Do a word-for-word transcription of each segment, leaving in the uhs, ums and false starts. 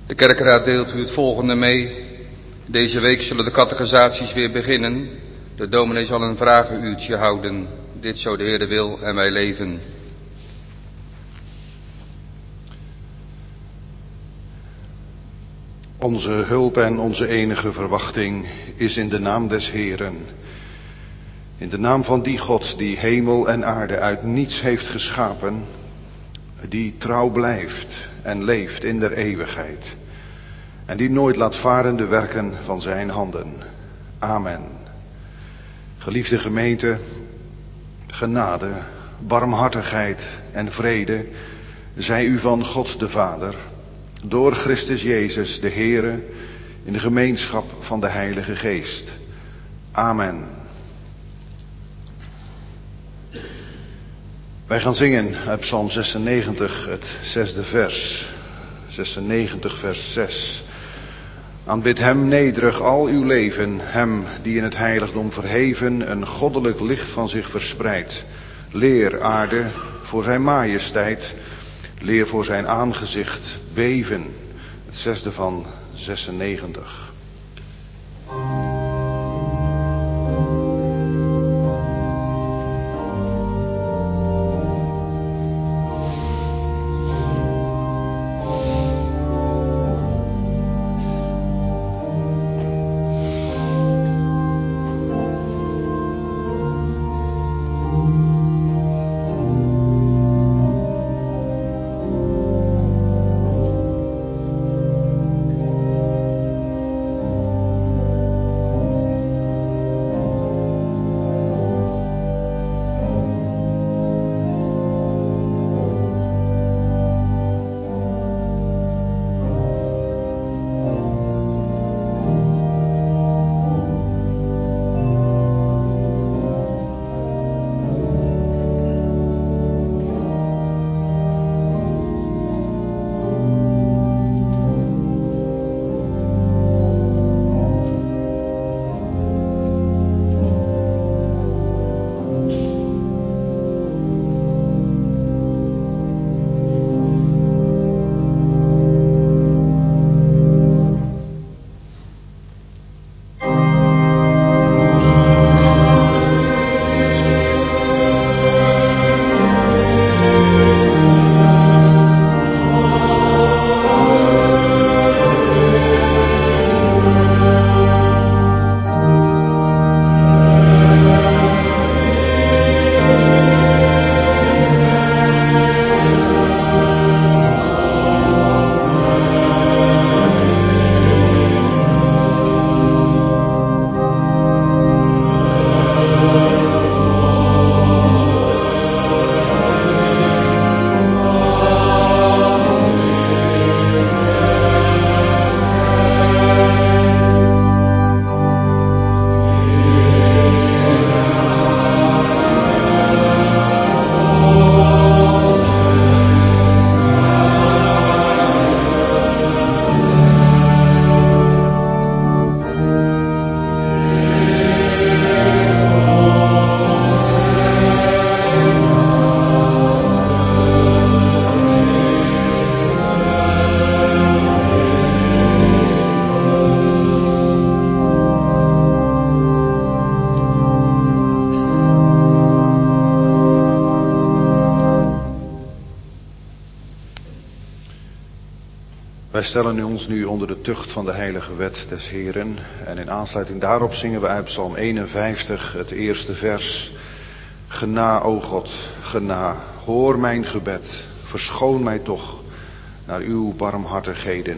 De kerkraad deelt u het volgende mee. Deze week zullen de catechisaties weer beginnen. De dominee zal een vragenuurtje houden. Dit zo de Heere wil en wij leven. Onze hulp en onze enige verwachting is in de naam des Heeren. In de naam van die God die hemel en aarde uit niets heeft geschapen. Die trouw blijft en leeft in der eeuwigheid. En die nooit laat varen de werken van zijn handen. Amen. Geliefde gemeente, genade, barmhartigheid en vrede zij u van God de Vader, door Christus Jezus de Heere, in de gemeenschap van de Heilige Geest. Amen. Wij gaan zingen uit Psalm zesennegentig, het zesde vers. zesennegentig vers zes. Aanbid hem nederig al uw leven, hem die in het heiligdom verheven een goddelijk licht van zich verspreidt. Leer aarde voor zijn majesteit, leer voor zijn aangezicht beven. Het zesde van zesennegentig. Wij stellen ons nu onder de tucht van de heilige wet des Heeren. En in aansluiting daarop zingen we uit Psalm eenenvijftig het eerste vers. Gena, o God, gena, hoor mijn gebed, verschoon mij toch naar uw barmhartigheden.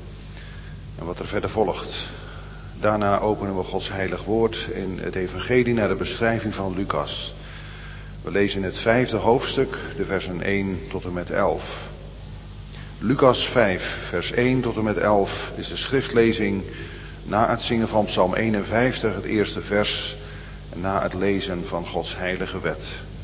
En wat er verder volgt. Daarna openen we Gods heilig woord in het evangelie naar de beschrijving van Lucas. We lezen het vijfde hoofdstuk, de versen één tot en met elf. Lucas vijf, vers één tot en met elf is de schriftlezing na het zingen van Psalm eenenvijftig, het eerste vers, en na het lezen van Gods heilige wet.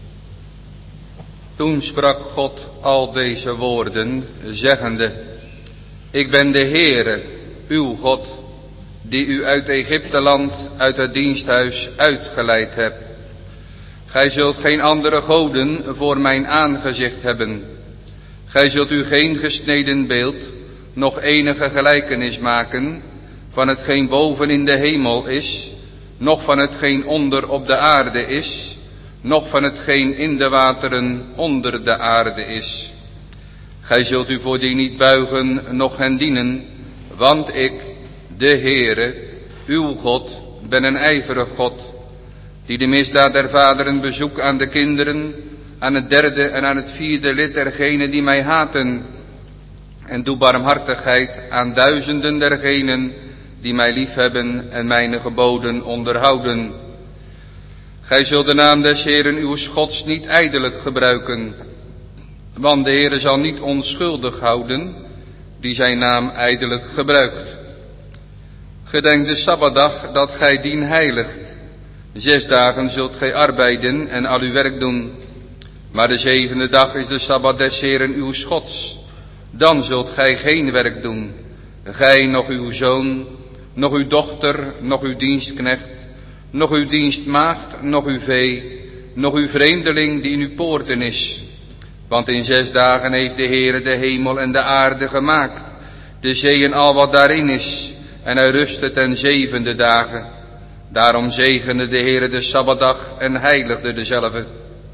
Toen sprak God al deze woorden, zeggende: Ik ben de Heere, uw God, die u uit Egypteland, uit het diensthuis uitgeleid hebt. Gij zult geen andere goden voor mijn aangezicht hebben. Gij zult u geen gesneden beeld nog enige gelijkenis maken van hetgeen boven in de hemel is, noch van hetgeen onder op de aarde is, noch van hetgeen in de wateren onder de aarde is. Gij zult u voor die niet buigen, noch hen dienen, want ik, de Heere, uw God, ben een ijverig God, die de misdaad der vaderen bezoek aan de kinderen, aan het derde en aan het vierde lid dergenen die mij haten, en doe barmhartigheid aan duizenden dergenen die mij liefhebben en mijn geboden onderhouden. Gij zult de naam des Heeren uw Gods niet ijdelijk gebruiken, want de Heere zal niet onschuldig houden die zijn naam ijdelijk gebruikt. Gedenk de Sabbatdag dat gij dien heiligt. Zes dagen zult gij arbeiden en al uw werk doen, maar de zevende dag is de Sabbat des Heeren uw Gods. Dan zult gij geen werk doen, gij, noch uw zoon, noch uw dochter, noch uw dienstknecht, noch uw dienstmaagd, noch uw vee, noch uw vreemdeling die in uw poorten is. Want in zes dagen heeft de Heere de hemel en de aarde gemaakt, de zee en al wat daarin is, en hij rustte ten zevende dagen. Daarom zegende de Heere de Sabbatdag en heiligde dezelve.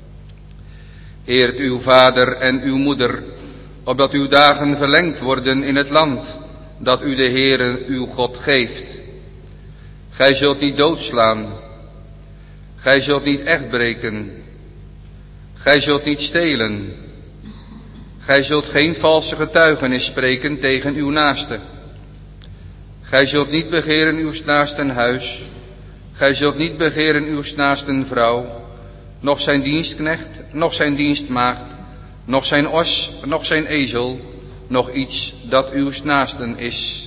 Eert uw vader en uw moeder, opdat uw dagen verlengd worden in het land dat u de Heere uw God geeft. Gij zult niet doodslaan, gij zult niet echt breken, gij zult niet stelen, gij zult geen valse getuigenis spreken tegen uw naaste. Gij zult niet begeren uw naasten huis, gij zult niet begeren uw naasten vrouw, noch zijn dienstknecht, noch zijn dienstmaagd, noch zijn os, noch zijn ezel, noch iets dat uw naasten is.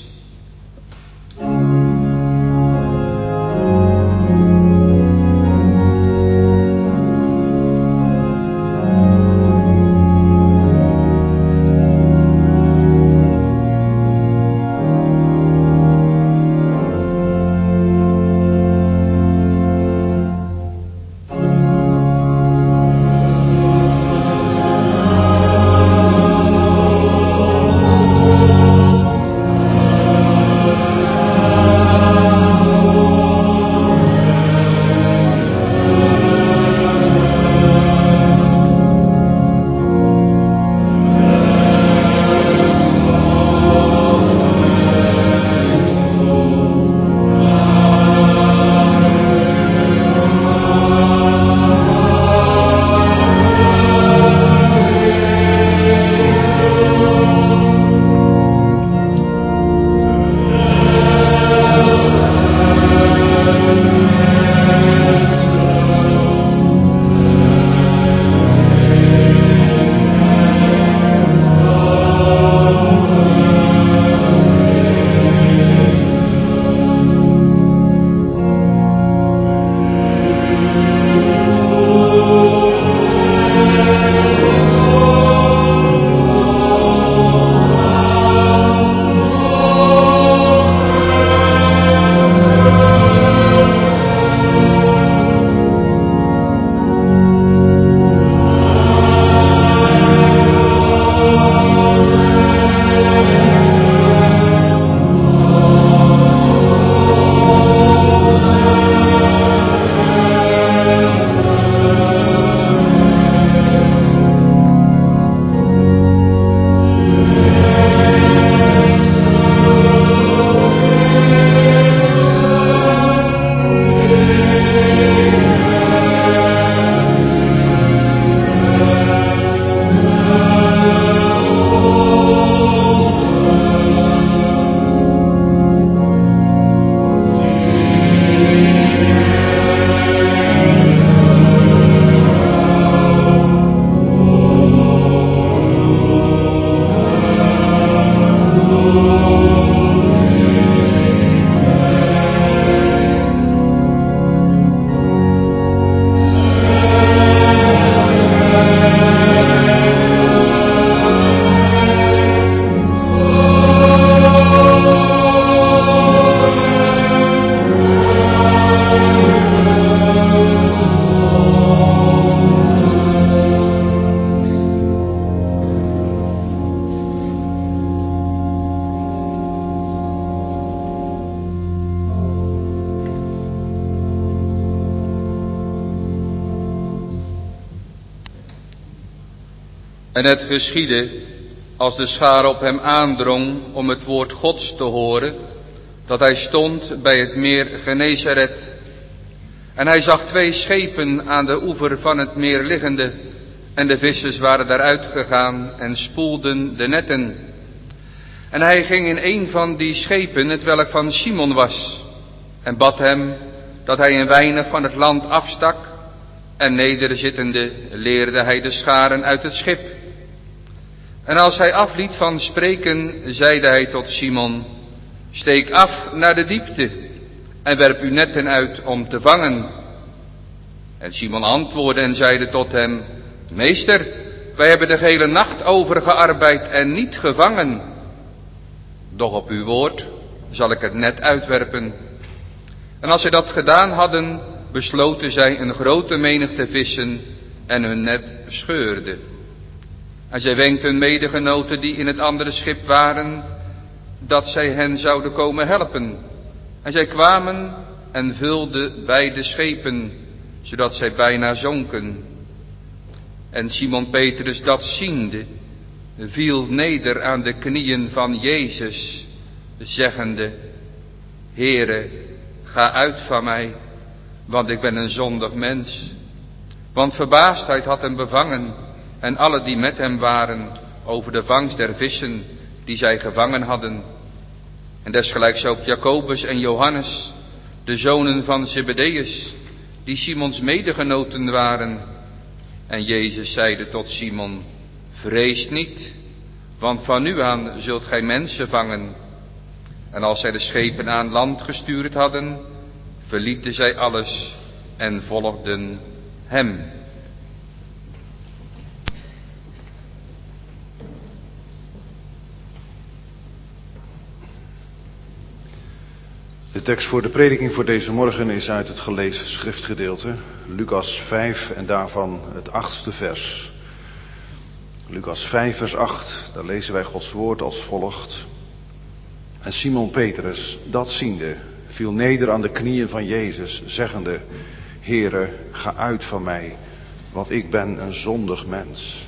En het geschiedde, als de schaar op hem aandrong om het woord Gods te horen, dat hij stond bij het meer Genesaret. En hij zag twee schepen aan de oever van het meer liggende, en de vissers waren daaruit gegaan en spoelden de netten. En hij ging in een van die schepen, het welk van Simon was, en bad hem dat hij een weinig van het land afstak, en nederzittende leerde hij de scharen uit het schip. En als hij afliet van spreken, zeide hij tot Simon: steek af naar de diepte en werp uw netten uit om te vangen. En Simon antwoordde en zeide tot hem: Meester, wij hebben de hele nacht over gearbeid en niet gevangen. Doch op uw woord zal ik het net uitwerpen. En als zij dat gedaan hadden, besloten zij een grote menigte vissen en hun net scheurde. En zij wenkten hun medegenoten die in het andere schip waren, dat zij hen zouden komen helpen. En zij kwamen en vulden beide schepen, zodat zij bijna zonken. En Simon Petrus dat ziende, viel neder aan de knieën van Jezus, zeggende: Heere, ga uit van mij, want ik ben een zondig mens. Want verbaasdheid had hem bevangen en alle die met hem waren over de vangst der vissen die zij gevangen hadden. En desgelijks ook Jacobus en Johannes, de zonen van Zebedeus, die Simons medegenoten waren. En Jezus zeide tot Simon: vrees niet, want van nu aan zult gij mensen vangen. En als zij de schepen aan land gestuurd hadden, verlieten zij alles en volgden hem. De tekst voor de prediking voor deze morgen is uit het gelezen schriftgedeelte, Lucas vijf en daarvan het achtste vers. Lucas vijf vers acht, daar lezen wij Gods woord als volgt. En Simon Petrus, dat ziende, viel neder aan de knieën van Jezus, zeggende: Heere, ga uit van mij, want ik ben een zondig mens.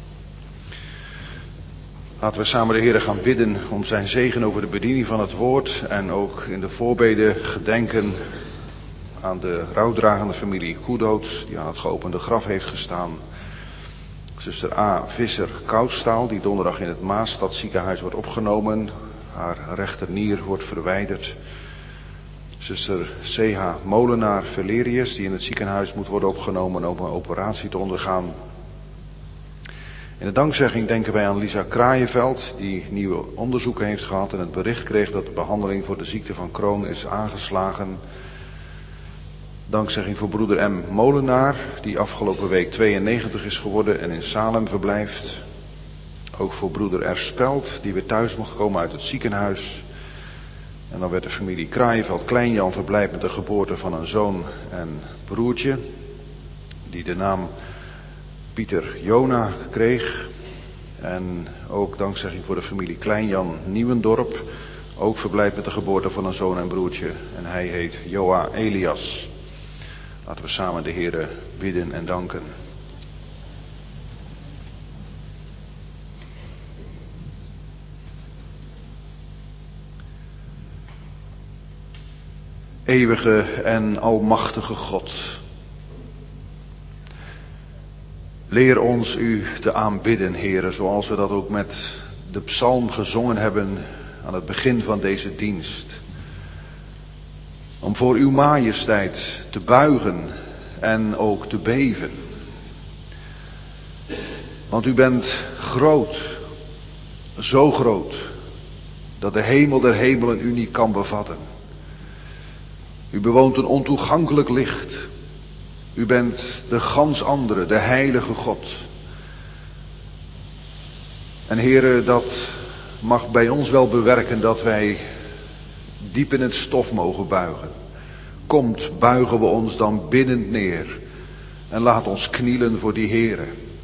Laten we samen de Heere gaan bidden om zijn zegen over de bediening van het woord en ook in de voorbeden gedenken aan de rouwdragende familie Koedoot die aan het geopende graf heeft gestaan. Zuster A. Visser-Koudstaal die donderdag in het Maasstadziekenhuis wordt opgenomen. Haar rechternier wordt verwijderd. Zuster C H. Molenaar-Valerius die in het ziekenhuis moet worden opgenomen om een operatie te ondergaan. In de dankzegging denken wij aan Lisa Kraaienveld, die nieuwe onderzoeken heeft gehad en het bericht kreeg dat de behandeling voor de ziekte van Crohn is aangeslagen. Dankzegging voor broeder M. Molenaar, die afgelopen week tweeënnegentig is geworden en in Salem verblijft. Ook voor broeder R. Speld, die weer thuis mocht komen uit het ziekenhuis. En dan werd de familie Kraaienveld Kleinjan verblijd met de geboorte van een zoon en broertje, die de naam Pieter Jona kreeg. En ook dankzegging voor de familie Kleinjan Nieuwendorp, ook verblijd met de geboorte van een zoon en broertje. En hij heet Joa Elias. Laten we samen de Heere bidden en danken. Eeuwige en almachtige God, leer ons u te aanbidden, Heere, zoals we dat ook met de psalm gezongen hebben aan het begin van deze dienst. Om voor uw majesteit te buigen en ook te beven. Want u bent groot, zo groot, dat de hemel der hemelen u niet kan bevatten. U bewoont een ontoegankelijk licht. U bent de gans andere, de heilige God. En Heere, dat mag bij ons wel bewerken dat wij diep in het stof mogen buigen. Komt, buigen we ons dan biddend neer en laat ons knielen voor die Heere.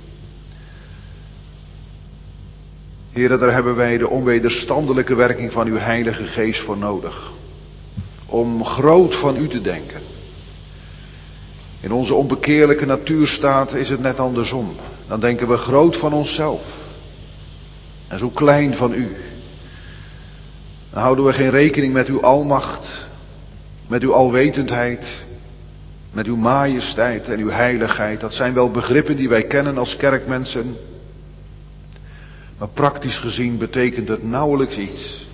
Heere, daar hebben wij de onwederstandelijke werking van uw Heilige Geest voor nodig. Om groot van u te denken. In onze onbekeerlijke natuurstaat is het net andersom. dan denken we groot van onszelf. En zo klein van u. Dan houden we geen rekening met uw almacht, met uw alwetendheid, met uw majesteit en uw heiligheid. Dat zijn wel begrippen die wij kennen als kerkmensen. Maar praktisch gezien betekent het nauwelijks iets.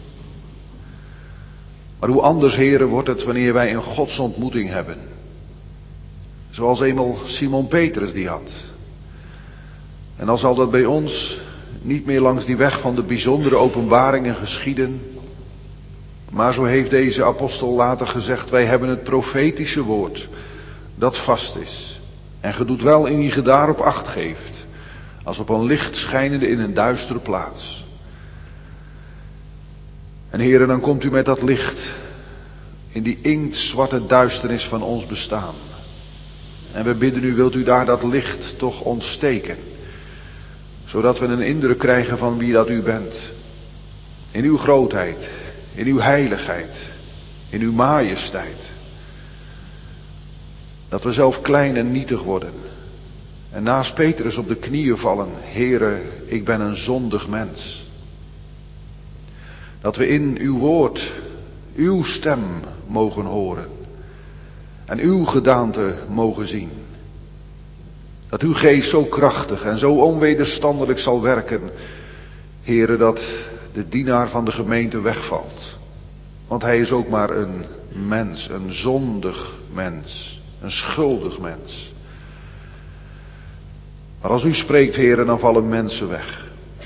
Maar hoe anders, heren, wordt het wanneer wij een godsontmoeting hebben. Zoals eenmaal Simon Petrus die had. En dan zal dat bij ons niet meer langs die weg van de bijzondere openbaringen geschieden. Maar zo heeft deze apostel later gezegd, wij hebben het profetische woord dat vast is. En ge doet wel in wie ge daarop acht geeft, als op een licht schijnende in een duistere plaats. En heren, dan komt u met dat licht in die inktzwarte duisternis van ons bestaan. En we bidden u, wilt u daar dat licht toch ontsteken, zodat we een indruk krijgen van wie dat u bent. In uw grootheid, in uw heiligheid, in uw majesteit. Dat we zelf klein en nietig worden. En naast Petrus op de knieën vallen, Heere, ik ben een zondig mens. Dat we in uw woord, uw stem mogen horen. En uw gedaante mogen zien. Dat uw geest zo krachtig en zo onwederstandelijk zal werken, Heere, dat de dienaar van de gemeente wegvalt. Want hij is ook maar een mens, een zondig mens, een schuldig mens. Maar als u spreekt, Heere, dan vallen mensen weg.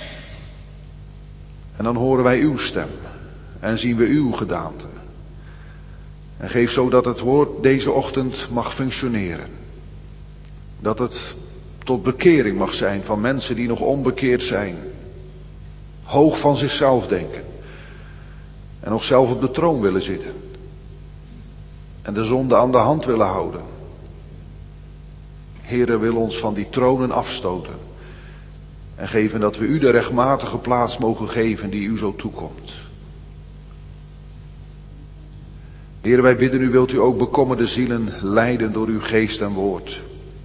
En dan horen wij uw stem en zien we uw gedaante. En geef zo dat het woord deze ochtend mag functioneren. Dat het tot bekering mag zijn van mensen die nog onbekeerd zijn. Hoog van zichzelf denken. En nog zelf op de troon willen zitten. En de zonde aan de hand willen houden. Heere, wil ons van die tronen afstoten. En geven dat we u de rechtmatige plaats mogen geven die u zo toekomt. Heere, wij bidden u, wilt u ook bekommerde zielen leiden door uw geest en woord.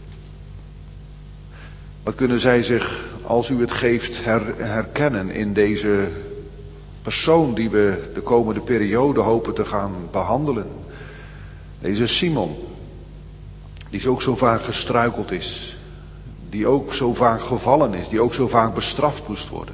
Wat kunnen zij zich, als u het geeft, her, herkennen in deze persoon die we de komende periode hopen te gaan behandelen. Deze Simon, die ook zo vaak gestruikeld is. Die ook zo vaak gevallen is, die ook zo vaak bestraft moest worden.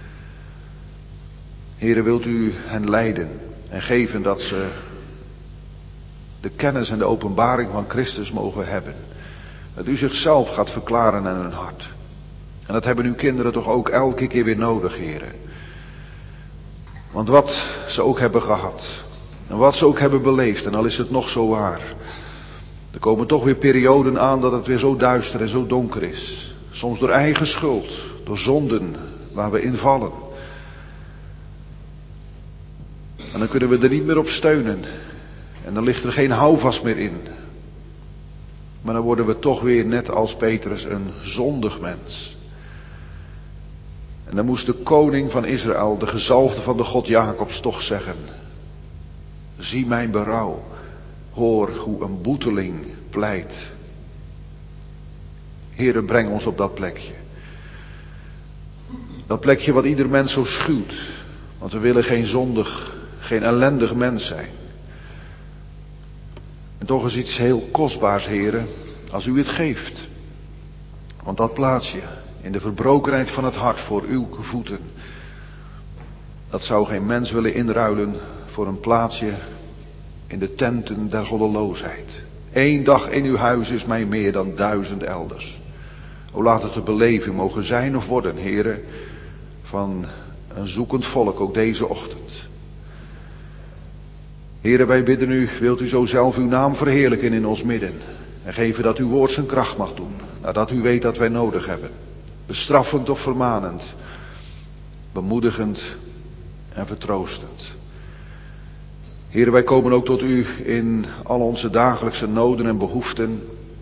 Heere, wilt u hen leiden en geven dat ze de kennis en de openbaring van Christus mogen hebben. Dat u zichzelf gaat verklaren aan hun hart. En dat hebben uw kinderen toch ook elke keer weer nodig, Heere. Want wat ze ook hebben gehad, en wat ze ook hebben beleefd, en al is het nog zo waar, er komen toch weer perioden aan dat het weer zo duister en zo donker is. Soms door eigen schuld, door zonden waar we in vallen. En dan kunnen we er niet meer op steunen. En dan ligt er geen houvast meer in. Maar dan worden we toch weer net als Petrus een zondig mens. En dan moest de koning van Israël, de gezalfde van de God Jacobs, toch zeggen: zie mijn berouw, hoor hoe een boeteling pleit. Heere, breng ons op dat plekje. Dat plekje wat ieder mens zo schuwt. Want we willen geen zondig, geen ellendig mens zijn. En toch is iets heel kostbaars, Heere, als u het geeft. Want dat plaatsje in de verbrokenheid van het hart voor uw voeten, dat zou geen mens willen inruilen voor een plaatsje in de tenten der goddeloosheid. Eén dag in uw huis is mij meer dan duizend elders. O, laat het de beleving mogen zijn of worden, Heere, van een zoekend volk ook deze ochtend. Heere, wij bidden u, wilt u zo zelf uw naam verheerlijken in ons midden. En geven dat uw woord zijn kracht mag doen, nadat u weet dat wij nodig hebben. Bestraffend of vermanend, bemoedigend en vertroostend. Heere, wij komen ook tot u in al onze dagelijkse noden en behoeften.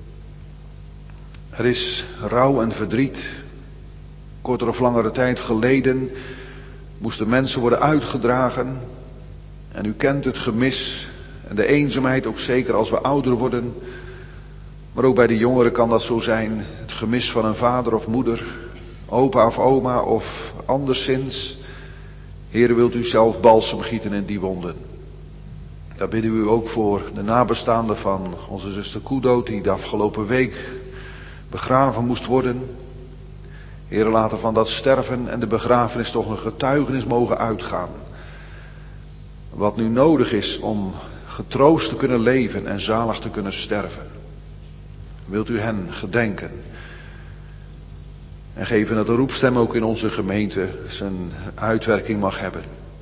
Er is rouw en verdriet. Kortere of langere tijd geleden moesten mensen worden uitgedragen. En u kent het gemis en de eenzaamheid ook zeker als we ouder worden. Maar ook bij de jongeren kan dat zo zijn. Het gemis van een vader of moeder, opa of oma of anderszins. Heere, wilt u zelf balsem gieten in die wonden. Daar bidden we u ook voor de nabestaanden van onze zuster Koedoot, die de afgelopen week begraven moest worden. Heere, laat er van dat sterven en de begrafenis toch een getuigenis mogen uitgaan. Wat nu nodig is om getroost te kunnen leven en zalig te kunnen sterven. Wilt u hen gedenken. En geven dat de roepstem ook in onze gemeente zijn uitwerking mag hebben.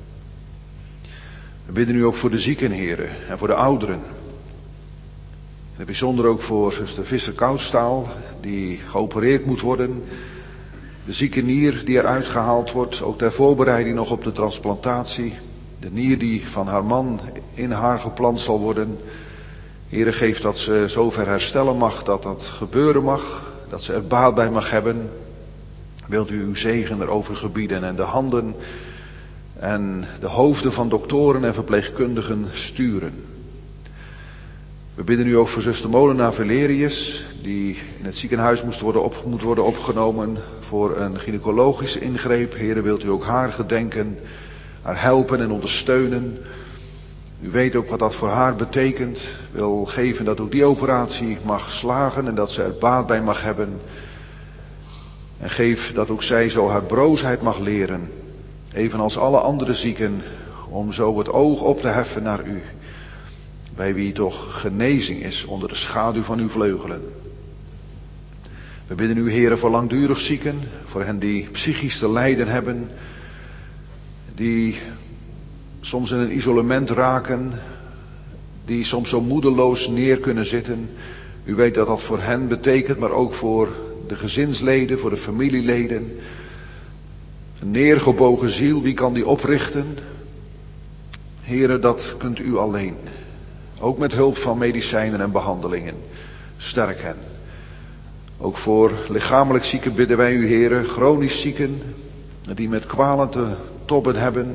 We bidden u ook voor de zieken, heren, en voor de ouderen. In het bijzonder ook voor zuster Visser-Koudstaal, die geopereerd moet worden. De zieke nier die eruit gehaald wordt, ook ter voorbereiding nog op de transplantatie. De nier die van haar man in haar geplant zal worden. Heere, geef dat ze zover herstellen mag, dat dat gebeuren mag. Dat ze er baat bij mag hebben. Wilt u uw zegen erover gebieden en de handen en de hoofden van doktoren en verpleegkundigen sturen. We bidden u ook voor zuster Molenaar Valerius, die in het ziekenhuis moest worden op, moet worden opgenomen voor een gynaecologische ingreep. Heere, wilt u ook haar gedenken, haar helpen en ondersteunen. U weet ook wat dat voor haar betekent. Wil geven dat ook die operatie mag slagen en dat ze er baat bij mag hebben. En geef dat ook zij zo haar broosheid mag leren, evenals alle andere zieken, om zo het oog op te heffen naar u, bij wie toch genezing is onder de schaduw van uw vleugelen. We bidden u, heren, voor langdurig zieken, voor hen die psychisch te lijden hebben, die soms in een isolement raken, die soms zo moedeloos neer kunnen zitten. U weet dat dat voor hen betekent, maar ook voor de gezinsleden, voor de familieleden. Een neergebogen ziel, wie kan die oprichten? Heren, dat kunt u alleen. Ook met hulp van medicijnen en behandelingen. Sterk hen. Ook voor lichamelijk zieken bidden wij u, heren, chronisch zieken, die met kwalen te tobben hebben.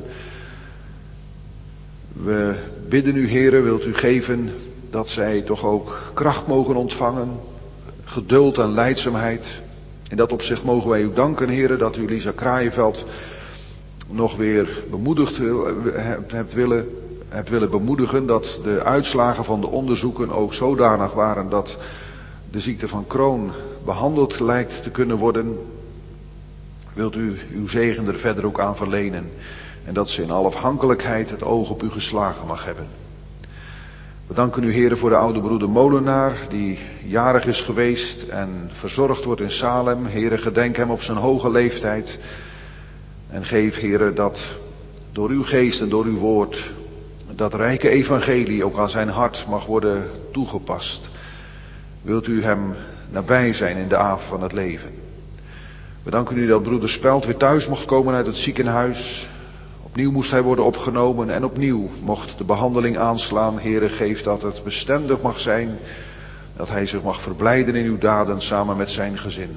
We bidden u, heren, wilt u geven dat zij toch ook kracht mogen ontvangen, geduld en lijdzaamheid. In dat opzicht mogen wij u danken, heren, dat u Lisa Kraaienveld nog weer bemoedigd hebt willen, hebt willen bemoedigen, dat de uitslagen van de onderzoeken ook zodanig waren dat de ziekte van Crohn behandeld lijkt te kunnen worden. Wilt u uw zegen er verder ook aan verlenen en dat ze in alle afhankelijkheid het oog op u geslagen mag hebben. We danken u, heren, voor de oude broeder Molenaar, die jarig is geweest en verzorgd wordt in Salem. Heren, gedenk hem op zijn hoge leeftijd. En geef, heren, dat door uw geest en door uw woord, dat rijke evangelie ook aan zijn hart mag worden toegepast. Wilt u hem nabij zijn in de avond van het leven. We danken u dat broeder Speld weer thuis mocht komen uit het ziekenhuis. Opnieuw moest hij worden opgenomen en opnieuw mocht de behandeling aanslaan. Heere, geef dat het bestendig mag zijn, dat hij zich mag verblijden in uw daden samen met zijn gezin.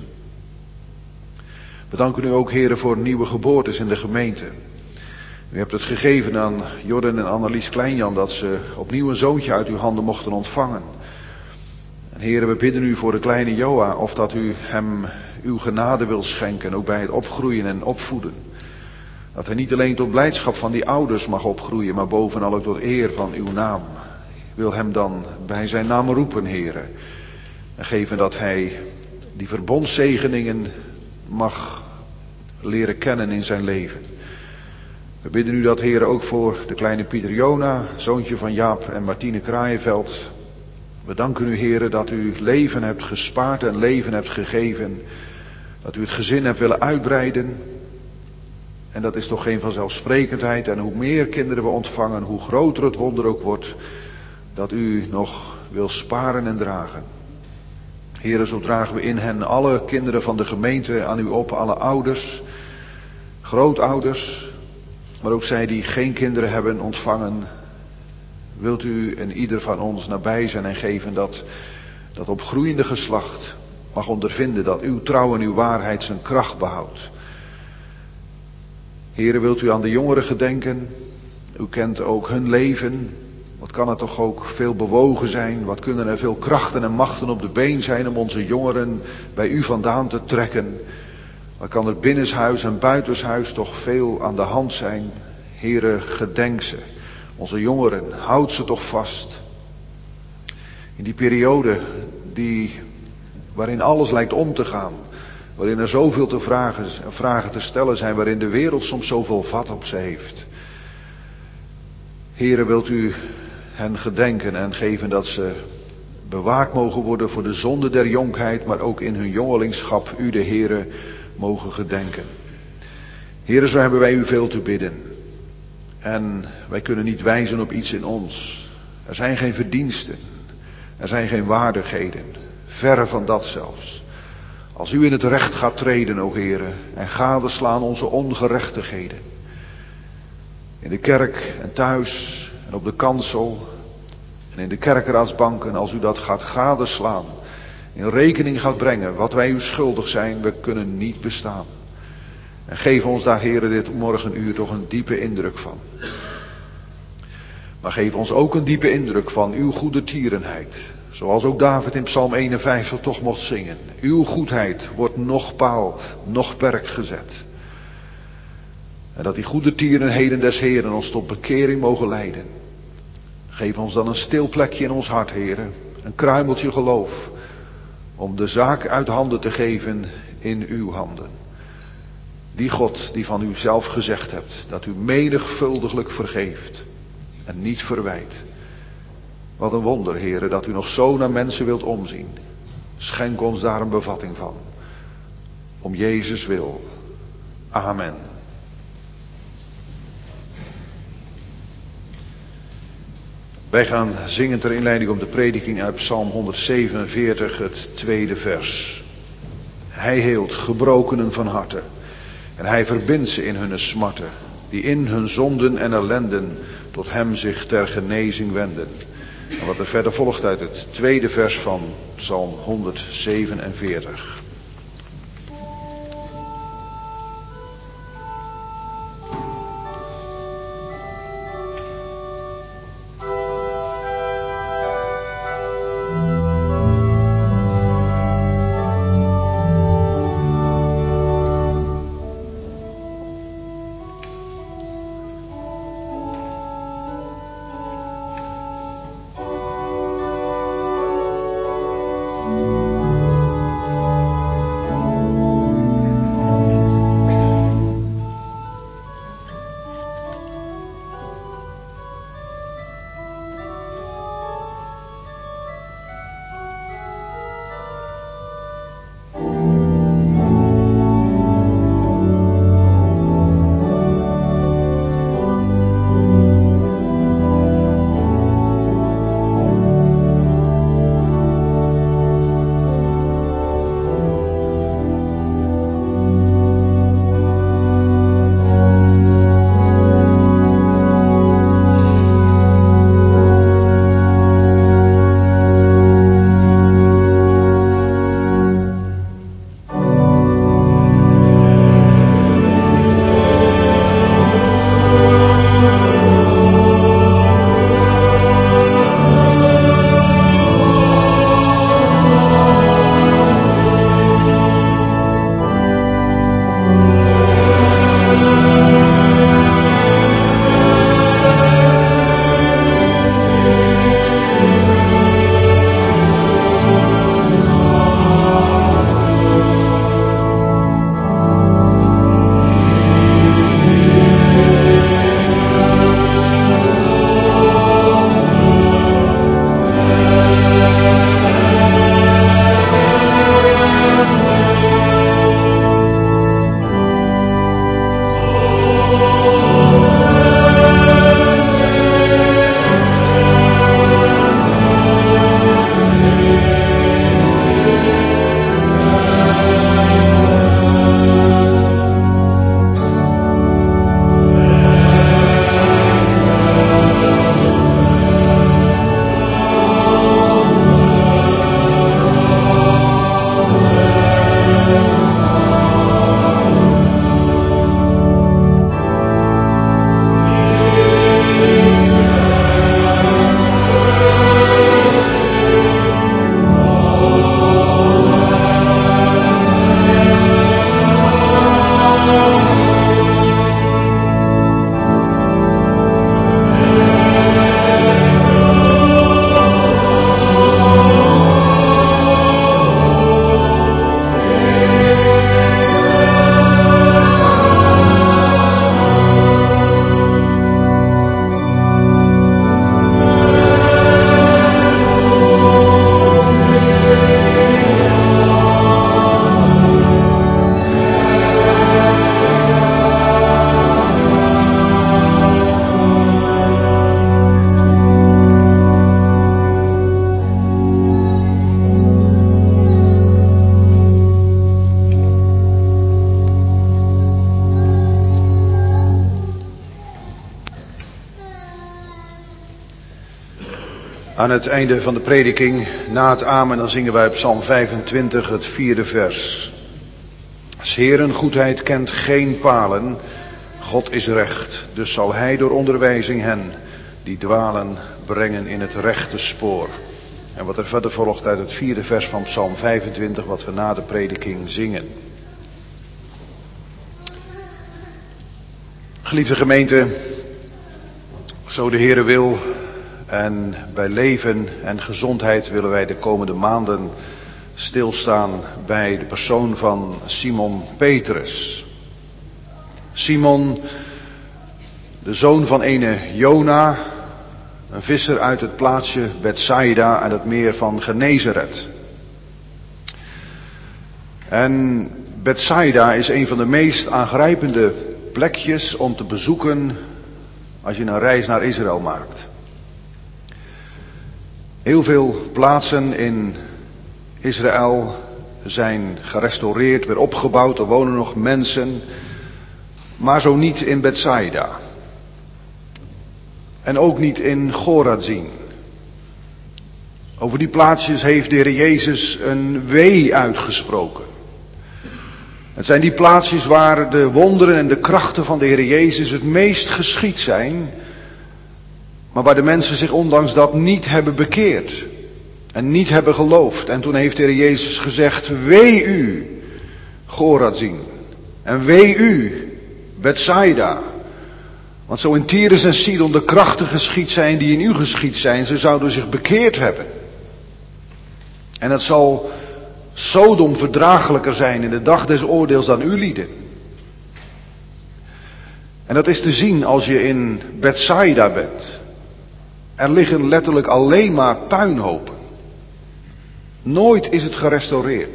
We danken u ook, heren, voor nieuwe geboortes in de gemeente. U hebt het gegeven aan Jordan en Annelies Kleinjan dat ze opnieuw een zoontje uit uw handen mochten ontvangen. En heren, we bidden u voor de kleine Joa of dat u hem uw genade wil schenken, ook bij het opgroeien en opvoeden. Dat hij niet alleen tot blijdschap van die ouders mag opgroeien, maar bovenal ook tot eer van uw naam. Ik wil hem dan bij zijn naam roepen, heren. En geven dat hij die verbondszegeningen mag leren kennen in zijn leven. We bidden u dat, heren, ook voor de kleine Pieter Jona, zoontje van Jaap en Martine Kraaienveld. We danken u, heren, dat u leven hebt gespaard en leven hebt gegeven. Dat u het gezin hebt willen uitbreiden. En dat is toch geen vanzelfsprekendheid. En hoe meer kinderen we ontvangen, hoe groter het wonder ook wordt dat u nog wil sparen en dragen. Heren, zo dragen we in hen alle kinderen van de gemeente aan u op, alle ouders, grootouders, maar ook zij die geen kinderen hebben ontvangen. Wilt u en ieder van ons nabij zijn en geven dat dat opgroeiende geslacht mag ondervinden dat uw trouw en uw waarheid zijn kracht behoudt. Heren, wilt u aan de jongeren gedenken? U kent ook hun leven. Wat kan er toch ook veel bewogen zijn, wat kunnen er veel krachten en machten op de been zijn om onze jongeren bij u vandaan te trekken. Wat kan er binnenshuis en buitenshuis toch veel aan de hand zijn. Heere, gedenk ze. Onze jongeren, houd ze toch vast. In die periode die, waarin alles lijkt om te gaan. Waarin er zoveel te vragen, vragen te stellen zijn. Waarin de wereld soms zoveel vat op ze heeft. Heere, wilt u hen gedenken en geven dat ze bewaakt mogen worden voor de zonde der jonkheid. Maar ook in hun jongelingschap u de Heere mogen gedenken. Heere, zo hebben wij u veel te bidden. En wij kunnen niet wijzen op iets in ons. Er zijn geen verdiensten. Er zijn geen waardigheden. Verre van dat zelfs. Als u in het recht gaat treden, o Heere, en gadeslaan onze ongerechtigheden. In de kerk en thuis en op de kansel en in de kerkeraadsbanken, als u dat gaat gadeslaan, in rekening gaat brengen wat wij u schuldig zijn, we kunnen niet bestaan. En geef ons daar, Heere, dit morgenuur toch een diepe indruk van. Maar geef ons ook een diepe indruk van uw goede tierenheid. Zoals ook David in Psalm eenenvijftig toch mocht zingen. Uw goedheid wordt nog paal, nog perk gezet. En dat die goede tierenheden des Heeren ons tot bekering mogen leiden. Geef ons dan een stil plekje in ons hart, Heere. Een kruimeltje geloof. Om de zaak uit handen te geven in uw handen. Die God die van u zelf gezegd hebt. Dat u menigvuldiglijk vergeeft. En niet verwijt. Wat een wonder, Heere, dat u nog zo naar mensen wilt omzien. Schenk ons daar een bevatting van. Om Jezus wil. Amen. Wij gaan zingen ter inleiding op de prediking uit Psalm honderdzevenenveertig, het tweede vers. Hij heelt gebrokenen van harte. En hij verbindt ze in hun smarten. Die in hun zonden en ellenden tot hem zich ter genezing wenden. En wat er verder volgt uit het tweede vers van Psalm honderdzevenenveertig. Aan het einde van de prediking, na het amen, dan zingen wij op Psalm vijfentwintig, het vierde vers. 'S Heeren goedheid kent geen palen, God is recht, dus zal hij door onderwijzing hen die dwalen brengen in het rechte spoor. En wat er verder volgt uit het vierde vers van Psalm vijfentwintig, wat we na de prediking zingen. Geliefde gemeente, zo de Heere wil en bij leven en gezondheid willen wij de komende maanden stilstaan bij de persoon van Simon Petrus. Simon, de zoon van ene Jona, een visser uit het plaatsje Bethsaida aan het meer van Genezaret. En Bethsaida is een van de meest aangrijpende plekjes om te bezoeken als je een reis naar Israël maakt. Heel veel plaatsen in Israël zijn gerestaureerd, weer opgebouwd, er wonen nog mensen, maar zo niet in Bethsaida. En ook niet in Chorazin. Over die plaatsjes heeft de Heer Jezus een wee uitgesproken. Het zijn die plaatsjes waar de wonderen en de krachten van de Heer Jezus het meest geschied zijn, maar waar de mensen zich ondanks dat niet hebben bekeerd en niet hebben geloofd. En toen heeft de Heer Jezus gezegd: wee u, Chorazin, en wee u, Bethsaida. Want zo in Tyrus en Sidon de krachten geschied zijn die in u geschied zijn, ze zouden zich bekeerd hebben. En het zal Sodom verdraaglijker zijn in de dag des oordeels dan u lieden. En dat is te zien als je in Bethsaida bent. Er liggen letterlijk alleen maar puinhopen. Nooit is het gerestaureerd.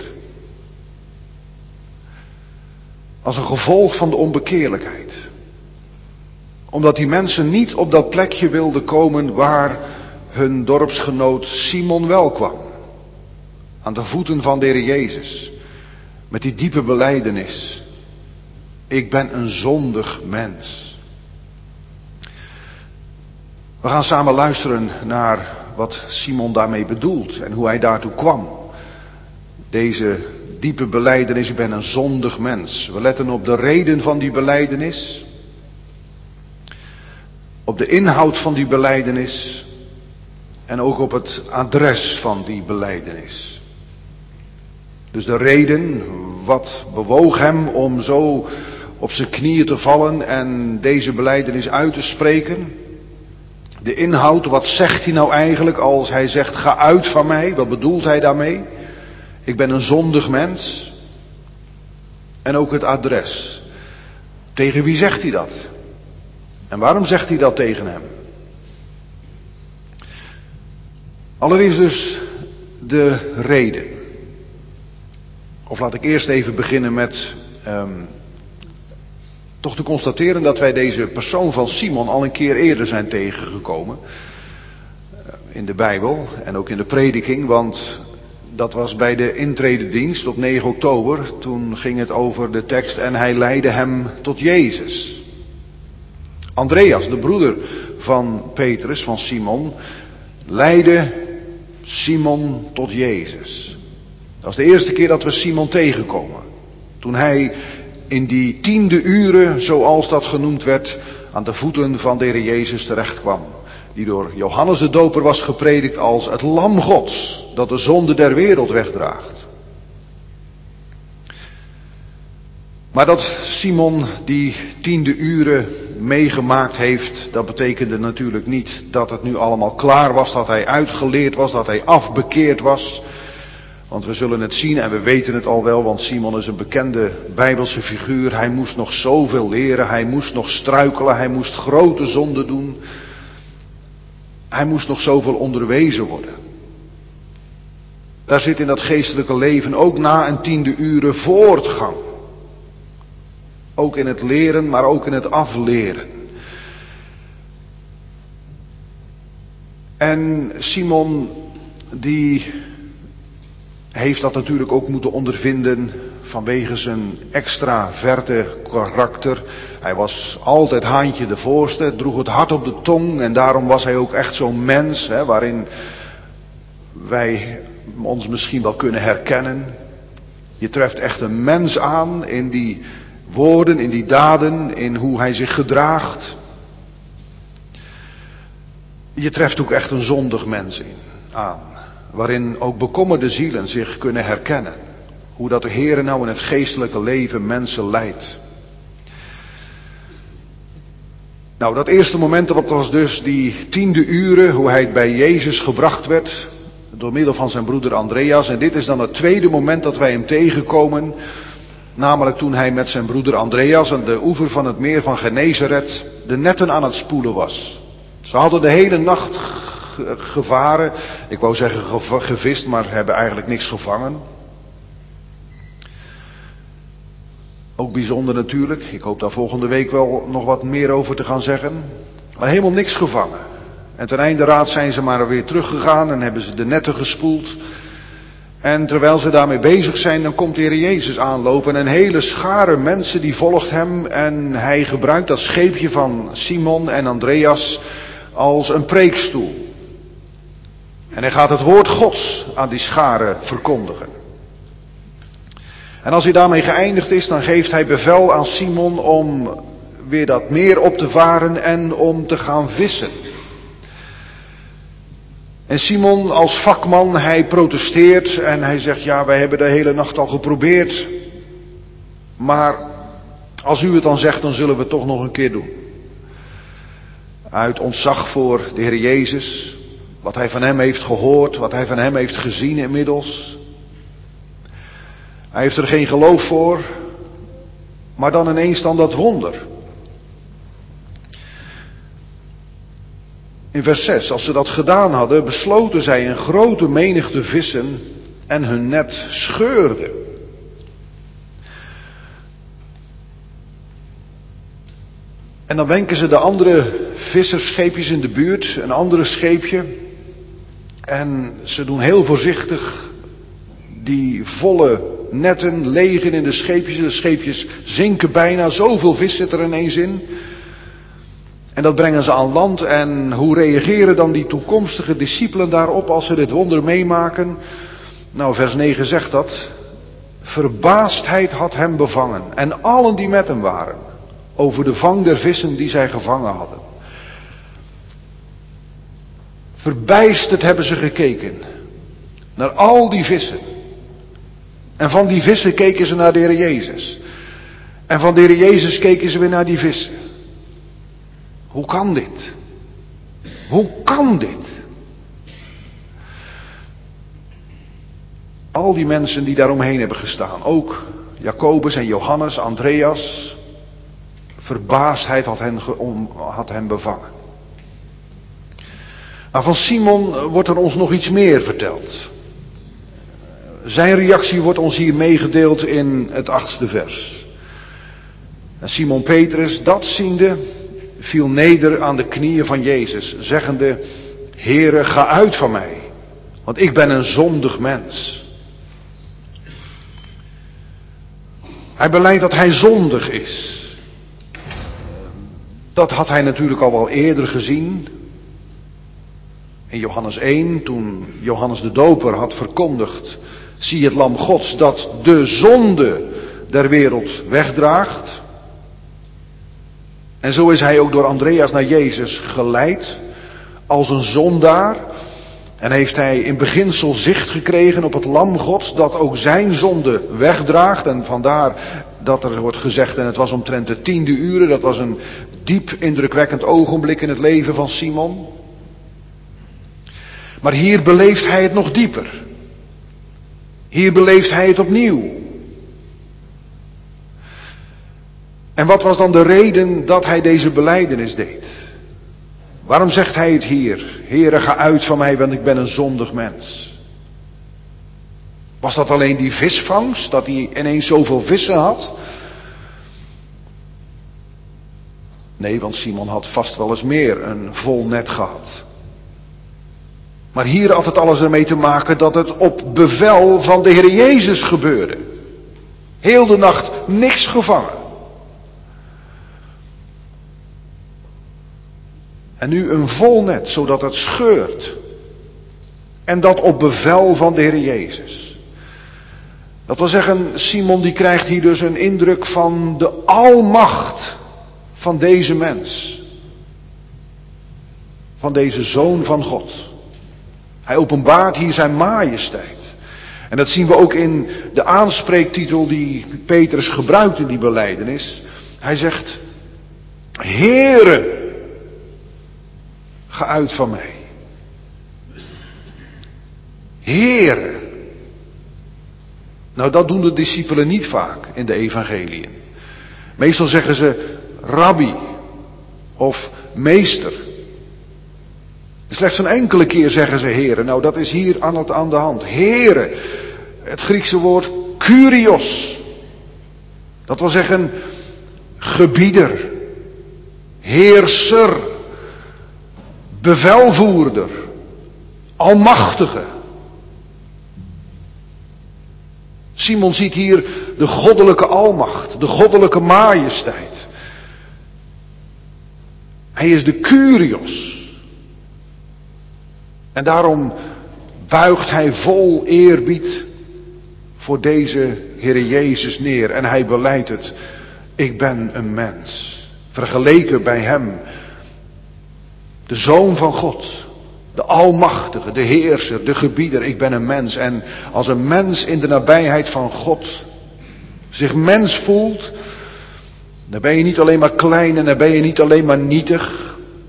Als een gevolg van de onbekeerlijkheid. Omdat die mensen niet op dat plekje wilden komen waar hun dorpsgenoot Simon wel kwam. Aan de voeten van de Heer Jezus. Met die diepe belijdenis. Ik ben een zondig mens. We gaan samen luisteren naar wat Simon daarmee bedoelt en hoe hij daartoe kwam. Deze diepe belijdenis, ik ben een zondig mens. We letten op de reden van die belijdenis. Op de inhoud van die belijdenis. En ook op het adres van die belijdenis. Dus de reden, wat bewoog hem om zo op zijn knieën te vallen en deze belijdenis uit te spreken. De inhoud, wat zegt hij nou eigenlijk als hij zegt: ga uit van mij, wat bedoelt hij daarmee? Ik ben een zondig mens. En ook het adres. Tegen wie zegt hij dat? En waarom zegt hij dat tegen hem? Allereerst dus de reden. Of laat ik eerst even beginnen met um, toch te constateren dat wij deze persoon van Simon al een keer eerder zijn tegengekomen. In de Bijbel en ook in de prediking, want dat was bij de intrededienst op negen oktober. Toen ging het over de tekst: en hij leidde hem tot Jezus. Andreas, de broeder van Petrus, van Simon, leidde Simon tot Jezus. Dat was de eerste keer dat we Simon tegenkomen. Toen hij in die tiende uren, zoals dat genoemd werd, aan de voeten van de Heer Jezus terecht kwam. Die door Johannes de Doper was gepredikt als het lam Gods, dat de zonde der wereld wegdraagt. Maar dat Simon die tiende uren meegemaakt heeft, dat betekende natuurlijk niet dat het nu allemaal klaar was, dat hij uitgeleerd was, dat hij afbekeerd was. Want we zullen het zien en we weten het al wel, want Simon is een bekende Bijbelse figuur. Hij moest nog zoveel leren, hij moest nog struikelen, hij moest grote zonden doen. Hij moest nog zoveel onderwezen worden. Daar zit in dat geestelijke leven ook na een tiende uren voortgang. Ook in het leren, maar ook in het afleren. En Simon, die heeft dat natuurlijk ook moeten ondervinden vanwege zijn extraverte karakter. Hij was altijd haantje de voorste, droeg het hart op de tong en daarom was hij ook echt zo'n mens, hè, waarin wij ons misschien wel kunnen herkennen. Je treft echt een mens aan in die woorden, in die daden, in hoe hij zich gedraagt. Je treft ook echt een zondig mens in, aan, waarin ook bekommerde zielen zich kunnen herkennen. Hoe dat de Heere nou in het geestelijke leven mensen leidt. Nou, dat eerste moment, dat was dus die tiende uren, hoe hij bij Jezus gebracht werd, door middel van zijn broeder Andreas. En dit is dan het tweede moment dat wij hem tegenkomen, namelijk toen hij met zijn broeder Andreas aan de oever van het meer van Genesaret de netten aan het spoelen was. Ze hadden de hele nacht gevaren, ik wou zeggen gevist, maar hebben eigenlijk niks gevangen. Ook bijzonder natuurlijk, ik hoop daar volgende week wel nog wat meer over te gaan zeggen. Maar helemaal niks gevangen. En ten einde raad zijn ze maar weer teruggegaan en hebben ze de netten gespoeld. En terwijl ze daarmee bezig zijn, dan komt de Heer Jezus aanlopen. En een hele schare mensen die volgt hem. En hij gebruikt dat scheepje van Simon en Andreas als een preekstoel. En hij gaat het woord Gods aan die schare verkondigen. En als hij daarmee geëindigd is, dan geeft hij bevel aan Simon om weer dat meer op te varen en om te gaan vissen. En Simon als vakman, hij protesteert en hij zegt, ja, wij hebben de hele nacht al geprobeerd. Maar als u het dan zegt, dan zullen we het toch nog een keer doen. Uit ontzag voor de Heer Jezus, wat hij van hem heeft gehoord, wat hij van hem heeft gezien inmiddels. Hij heeft er geen geloof voor, maar dan ineens dan dat wonder. In vers zes, als ze dat gedaan hadden, besloten zij een grote menigte vissen en hun net scheurde. En dan wenken ze de andere vissersscheepjes in de buurt, een andere scheepje. En ze doen heel voorzichtig die volle netten legen in de scheepjes. De scheepjes zinken bijna, zoveel vis zit er ineens in. En dat brengen ze aan land. En hoe reageren dan die toekomstige discipelen daarop als ze dit wonder meemaken? Nou, vers negen zegt dat. Verbaasdheid had hem bevangen. En allen die met hem waren. Over de vang der vissen die zij gevangen hadden. Verbijsterd hebben ze gekeken. Naar al die vissen. En van die vissen keken ze naar de Heer Jezus. En van de Heer Jezus keken ze weer naar die vissen. Hoe kan dit? Hoe kan dit? Al die mensen die daaromheen hebben gestaan. Ook Jacobus en Johannes, Andreas. Verbaasdheid had hen, ge, had hen bevangen. Maar van Simon wordt er ons nog iets meer verteld. Zijn reactie wordt ons hier meegedeeld in het achtste vers. En Simon Petrus, dat ziende, viel neder aan de knieën van Jezus, zeggende, Heere, ga uit van mij, want ik ben een zondig mens. Hij belijdt dat hij zondig is. Dat had hij natuurlijk al wel eerder gezien. In Johannes één, toen Johannes de Doper had verkondigd, zie het lam Gods dat de zonde der wereld wegdraagt. En zo is hij ook door Andreas naar Jezus geleid, als een zondaar. En heeft hij in beginsel zicht gekregen op het lam Gods, dat ook zijn zonde wegdraagt. En vandaar dat er wordt gezegd, en het was omtrent de tiende uren, dat was een diep indrukwekkend ogenblik in het leven van Simon. Maar hier beleeft hij het nog dieper. Hier beleeft hij het opnieuw. En wat was dan de reden dat hij deze belijdenis deed? Waarom zegt hij het hier? Heere, ga uit van mij, want ik ben een zondig mens. Was dat alleen die visvangst, dat hij ineens zoveel vissen had? Nee, want Simon had vast wel eens meer een vol net gehad. Maar hier had het alles ermee te maken dat het op bevel van de Heer Jezus gebeurde. Heel de nacht niks gevangen. En nu een vol net, zodat het scheurt. En dat op bevel van de Heer Jezus. Dat wil zeggen, Simon die krijgt hier dus een indruk van de almacht van deze mens. Van deze Zoon van God. Hij openbaart hier zijn majesteit. En dat zien we ook in de aanspreektitel die Petrus gebruikt in die belijdenis. Hij zegt, Heere, ga uit van mij. Heere. Nou, dat doen de discipelen niet vaak in de evangeliën. Meestal zeggen ze rabbi of meester. Slechts een enkele keer zeggen ze Heere. Nou, dat is hier aan, het, aan de hand. Heere. Het Griekse woord Kyrios. Dat wil zeggen gebieder, heerser, bevelvoerder, almachtige. Simon ziet hier de goddelijke almacht, de goddelijke majesteit. Hij is de Kyrios. En daarom buigt hij vol eerbied voor deze Heere Jezus neer. En hij belijdt het. Ik ben een mens. Vergeleken bij hem. De Zoon van God. De Almachtige, de Heerser, de Gebieder. Ik ben een mens. En als een mens in de nabijheid van God zich mens voelt, dan ben je niet alleen maar klein en dan ben je niet alleen maar nietig.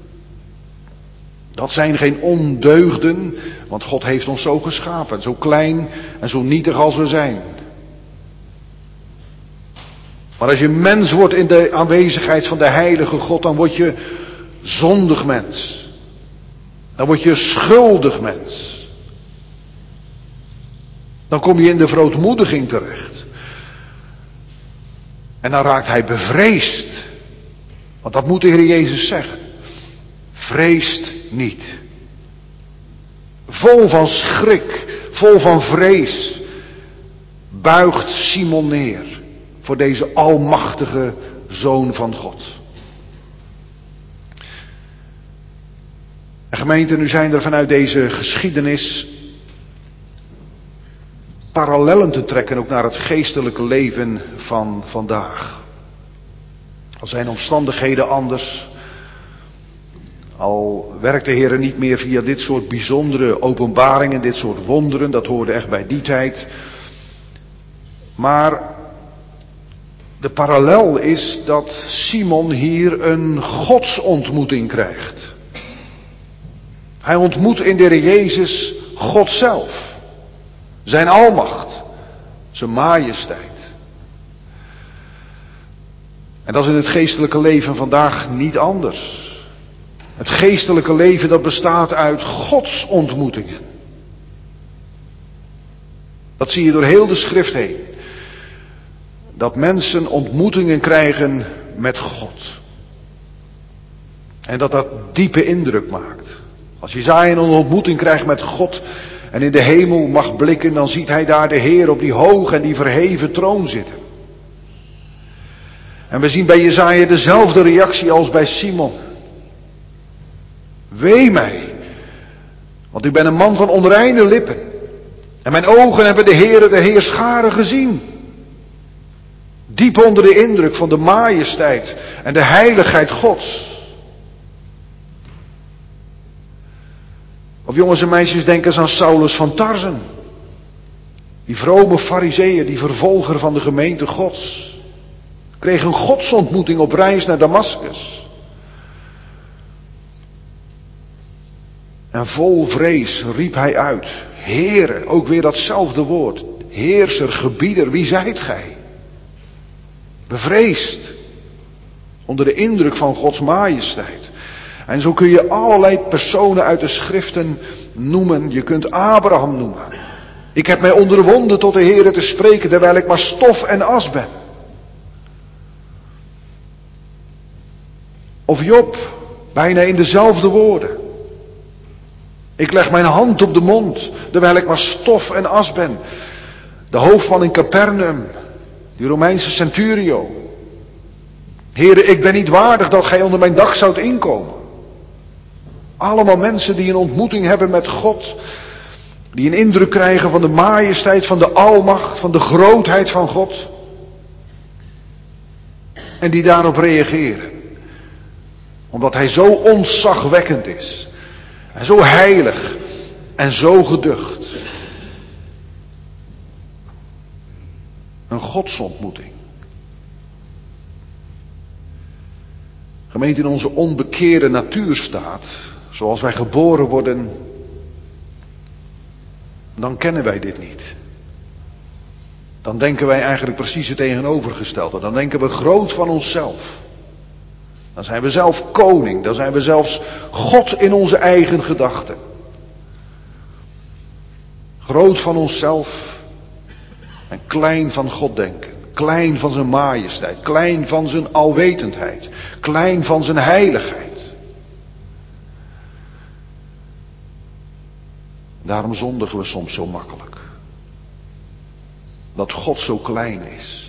Dat zijn geen ondeugden, want God heeft ons zo geschapen, zo klein en zo nietig als we zijn. Maar als je mens wordt in de aanwezigheid van de heilige God, dan word je zondig mens. Dan word je schuldig mens. Dan kom je in de verootmoediging terecht. En dan raakt hij bevreesd. Want dat moet de Heer Jezus zeggen. Vreest niet. Vol van schrik, vol van vrees, buigt Simon neer voor deze almachtige Zoon van God. En gemeente, nu zijn er vanuit deze geschiedenis parallellen te trekken ook naar het geestelijke leven van vandaag. Al zijn omstandigheden anders. Al werkt de Heer niet meer via dit soort bijzondere openbaringen, dit soort wonderen, dat hoorde echt bij die tijd. Maar de parallel is dat Simon hier een godsontmoeting krijgt. Hij ontmoet in de Heer Jezus God zelf. Zijn almacht. Zijn majesteit. En dat is in het geestelijke leven vandaag niet anders. Het geestelijke leven dat bestaat uit Gods ontmoetingen. Dat zie je door heel de schrift heen. Dat mensen ontmoetingen krijgen met God. En dat dat diepe indruk maakt. Als Jesaja een ontmoeting krijgt met God en in de hemel mag blikken, dan ziet hij daar de Heer op die hoge en die verheven troon zitten. En we zien bij Jesaja dezelfde reactie als bij Simon. Wee mij, want ik ben een man van onreine lippen. En mijn ogen hebben de Heere, de Heerscharen gezien. Diep onder de indruk van de majesteit en de heiligheid Gods. Of jongens en meisjes, denk eens aan Saulus van Tarsen. Die vrome farizeeër, die vervolger van de gemeente Gods. Kreeg een godsontmoeting op reis naar Damaskus. En vol vrees riep hij uit. Heere, ook weer datzelfde woord. Heerser, gebieder, wie zijt gij? Bevreesd. Onder de indruk van Gods majesteit. En zo kun je allerlei personen uit de schriften noemen. Je kunt Abraham noemen. Ik heb mij onderwonden tot de Heere te spreken, terwijl ik maar stof en as ben. Of Job, bijna in dezelfde woorden. Ik leg mijn hand op de mond, terwijl ik maar stof en as ben. De hoofdman in Capernaum, Die Romeinse centurio. Heere, ik ben niet waardig dat gij onder mijn dak zoudt inkomen. Allemaal mensen die een ontmoeting hebben met God. Die een indruk krijgen van de majesteit, van de almacht, van de grootheid van God. En die daarop reageren. Omdat hij zo ontzagwekkend is. En zo heilig. En zo geducht. Een godsontmoeting. Gemeente, in onze onbekeerde natuurstaat, zoals wij geboren worden, dan kennen wij dit niet. Dan denken wij eigenlijk precies het tegenovergestelde. Dan denken we groot van onszelf. Dan zijn we zelf koning. Dan zijn we zelfs God in onze eigen gedachten. Groot van onszelf en klein van God denken. Klein van zijn majesteit. Klein van zijn alwetendheid. Klein van zijn heiligheid. Daarom zondigen we soms zo makkelijk. Dat God zo klein is.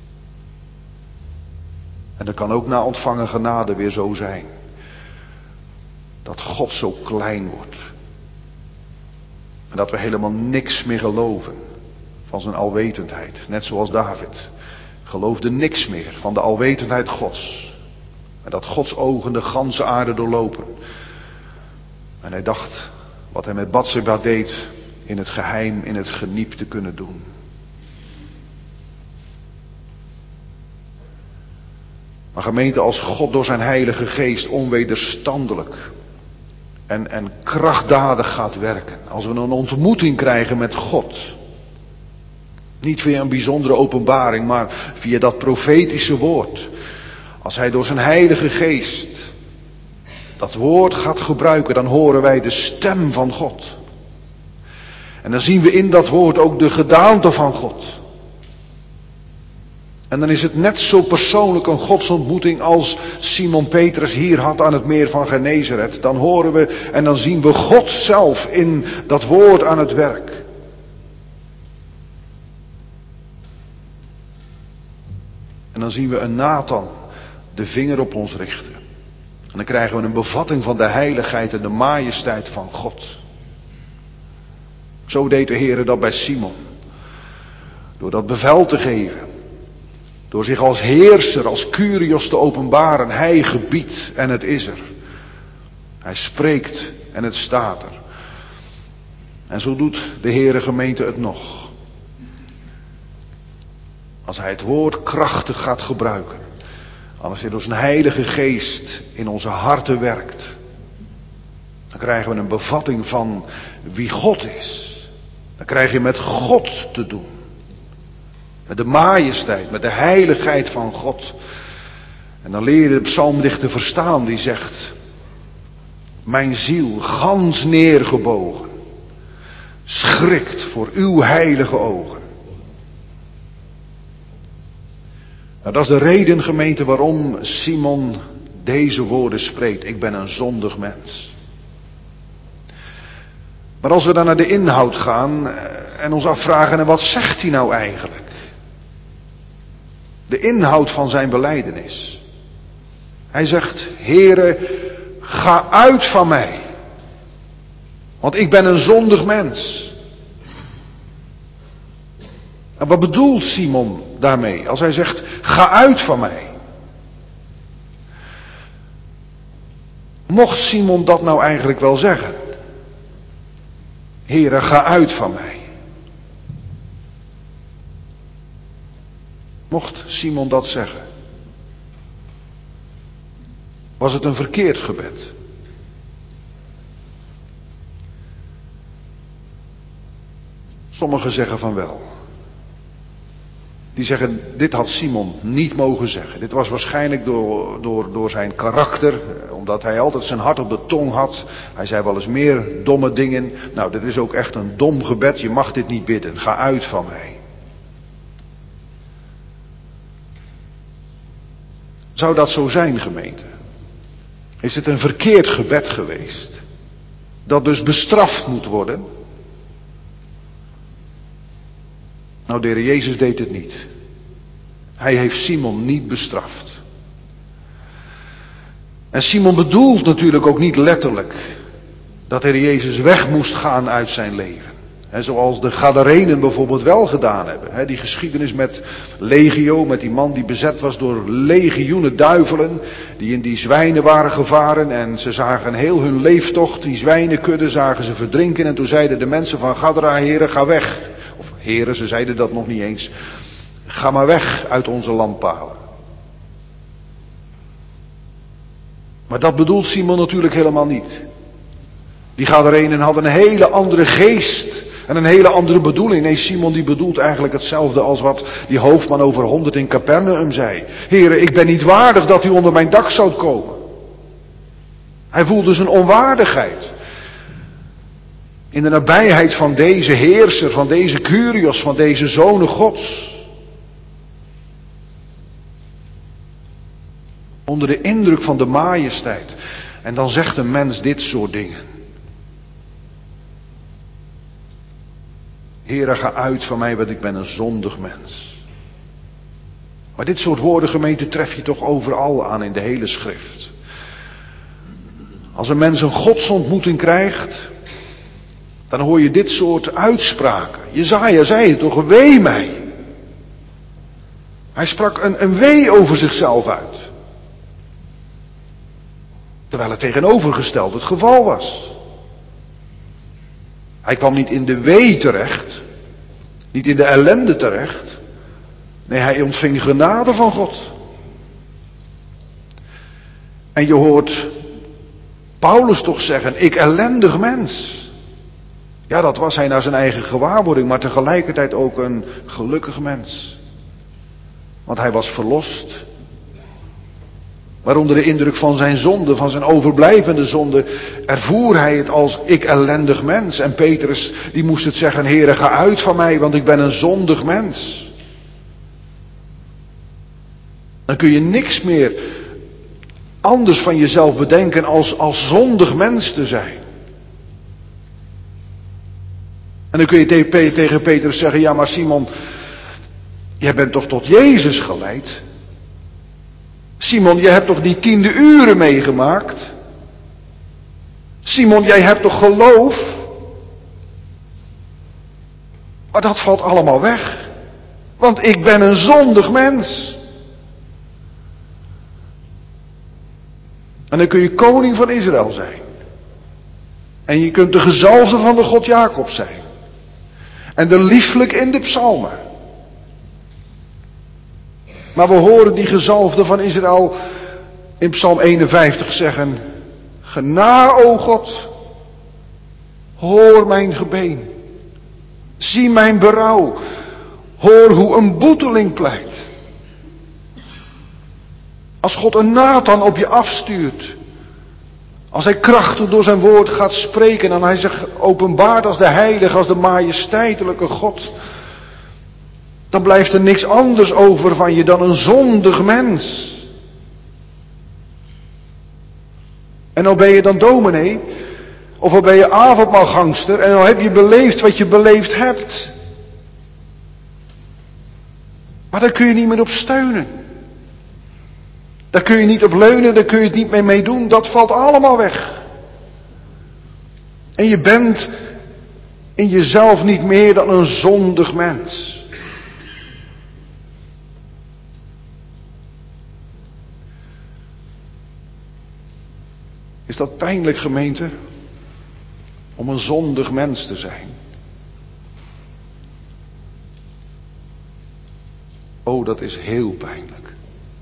En dat kan ook na ontvangen genade weer zo zijn. Dat God zo klein wordt. En dat we helemaal niks meer geloven van zijn alwetendheid. Net zoals David geloofde niks meer van de alwetendheid Gods. En dat Gods ogen de ganse aarde doorlopen. En hij dacht wat hij met Batseba deed in het geheim, in het geniep te kunnen doen. Maar gemeente, als God door zijn heilige geest onwederstandelijk en, en krachtdadig gaat werken. Als we een ontmoeting krijgen met God. Niet via een bijzondere openbaring, maar via dat profetische woord. Als hij door zijn heilige geest dat woord gaat gebruiken, dan horen wij de stem van God. En dan zien we in dat woord ook de gedaante van God. En dan is het net zo persoonlijk een godsontmoeting als Simon Petrus hier had aan het meer van Genezaret. Dan horen we en dan zien we God zelf in dat woord aan het werk. En dan zien we een Nathan de vinger op ons richten. En dan krijgen we een bevatting van de heiligheid en de majesteit van God. Zo deed de Heer dat bij Simon. Door dat bevel te geven. Door zich als heerser, als Kyrios te openbaren. Hij gebiedt en het is er. Hij spreekt en het staat er. En zo doet de Heere gemeente het nog. Als hij het woord krachtig gaat gebruiken. Als hij door zijn heilige geest in onze harten werkt. Dan krijgen we een bevatting van wie God is. Dan krijg je met God te doen. Met de majesteit, met de heiligheid van God. En dan leer je de psalmdichter verstaan die zegt. Mijn ziel, gans neergebogen. Schrikt voor uw heilige ogen. Nou, dat is de reden, gemeente, waarom Simon deze woorden spreekt. Ik ben een zondig mens. Maar als we dan naar de inhoud gaan en ons afvragen, en wat zegt hij nou eigenlijk? De inhoud van zijn belijdenis. Hij zegt, Heere, ga uit van mij. Want ik ben een zondig mens. En wat bedoelt Simon daarmee als hij zegt, ga uit van mij? Mocht Simon dat nou eigenlijk wel zeggen? Heere, ga uit van mij. Mocht Simon dat zeggen? Was het een verkeerd gebed? Sommigen zeggen van wel. Die zeggen, dit had Simon niet mogen zeggen. Dit was waarschijnlijk door, door, door zijn karakter, omdat hij altijd zijn hart op de tong had. Hij zei wel eens meer domme dingen. Nou, dit is ook echt een dom gebed, je mag dit niet bidden. Ga uit van mij. Zou dat zo zijn, gemeente? Is het een verkeerd gebed geweest? Dat dus bestraft moet worden? Nou, de Heer Jezus deed het niet. Hij heeft Simon niet bestraft. En Simon bedoelt natuurlijk ook niet letterlijk dat de Heer Jezus weg moest gaan uit zijn leven. He, zoals de Gadarenen bijvoorbeeld wel gedaan hebben. He, die geschiedenis met Legio, met die man die bezet was door legioenen duivelen. Die in die zwijnen waren gevaren en ze zagen heel hun leeftocht, die zwijnenkudde zagen ze verdrinken. En toen zeiden de mensen van Gadara, heren, ga weg. Of heren, ze zeiden dat nog niet eens. Ga maar weg uit onze lampalen. Maar dat bedoelt Simon natuurlijk helemaal niet. Die Gadarenen hadden een hele andere geest en een hele andere bedoeling. Nee, Simon die bedoelt eigenlijk hetzelfde als wat die hoofdman over honderd in Capernaum zei. Heren, ik ben niet waardig dat u onder mijn dak zoudt komen. Hij voelde zijn onwaardigheid. In de nabijheid van deze heerser, van deze Kyrios, van deze zonen Gods. Onder de indruk van de majesteit. En dan zegt een mens dit soort dingen. Heere, ga uit van mij, want ik ben een zondig mens. Maar dit soort woorden, gemeente, tref je toch overal aan in de hele schrift. Als een mens een godsontmoeting krijgt, dan hoor je dit soort uitspraken. Jesaja zei het toch, wee mij. Hij sprak een, een wee over zichzelf uit. Terwijl het tegenovergesteld het geval was. Hij kwam niet in de wee terecht. Niet in de ellende terecht. Nee, hij ontving genade van God. En je hoort Paulus toch zeggen, ik ellendig mens. Ja, dat was hij naar zijn eigen gewaarwording, maar tegelijkertijd ook een gelukkig mens. Want hij was verlost. Maar onder de indruk van zijn zonde, van zijn overblijvende zonde, ervoer hij het als ik ellendig mens. En Petrus, die moest het zeggen, Heere, ga uit van mij, want ik ben een zondig mens. Dan kun je niks meer anders van jezelf bedenken als, als zondig mens te zijn. En dan kun je tegen Petrus zeggen, ja maar Simon, jij bent toch tot Jezus geleid? Simon, jij hebt toch die tiende uren meegemaakt? Simon, jij hebt toch geloof? Maar dat valt allemaal weg. Want ik ben een zondig mens. En dan kun je koning van Israël zijn. En je kunt de gezalfde van de God Jacob zijn. En de lieflijk in de psalmen. Maar we horen die gezalfde van Israël in Psalm eenenvijftig zeggen, Gena, o God, hoor mijn gebeen, zie mijn berouw, hoor hoe een boeteling pleit. Als God een Nathan op je afstuurt, als hij krachtig door zijn woord gaat spreken en hij zich openbaart als de heilige, als de majesteitelijke God, dan blijft er niks anders over van je dan een zondig mens. En al ben je dan dominee, of al ben je avondmaalgangster, en al heb je beleefd wat je beleefd hebt. Maar daar kun je niet meer op steunen. Daar kun je niet op leunen, daar kun je het niet meer mee doen, dat valt allemaal weg. En je bent in jezelf niet meer dan een zondig mens. Is dat pijnlijk, gemeente? Om een zondig mens te zijn? Oh, dat is heel pijnlijk.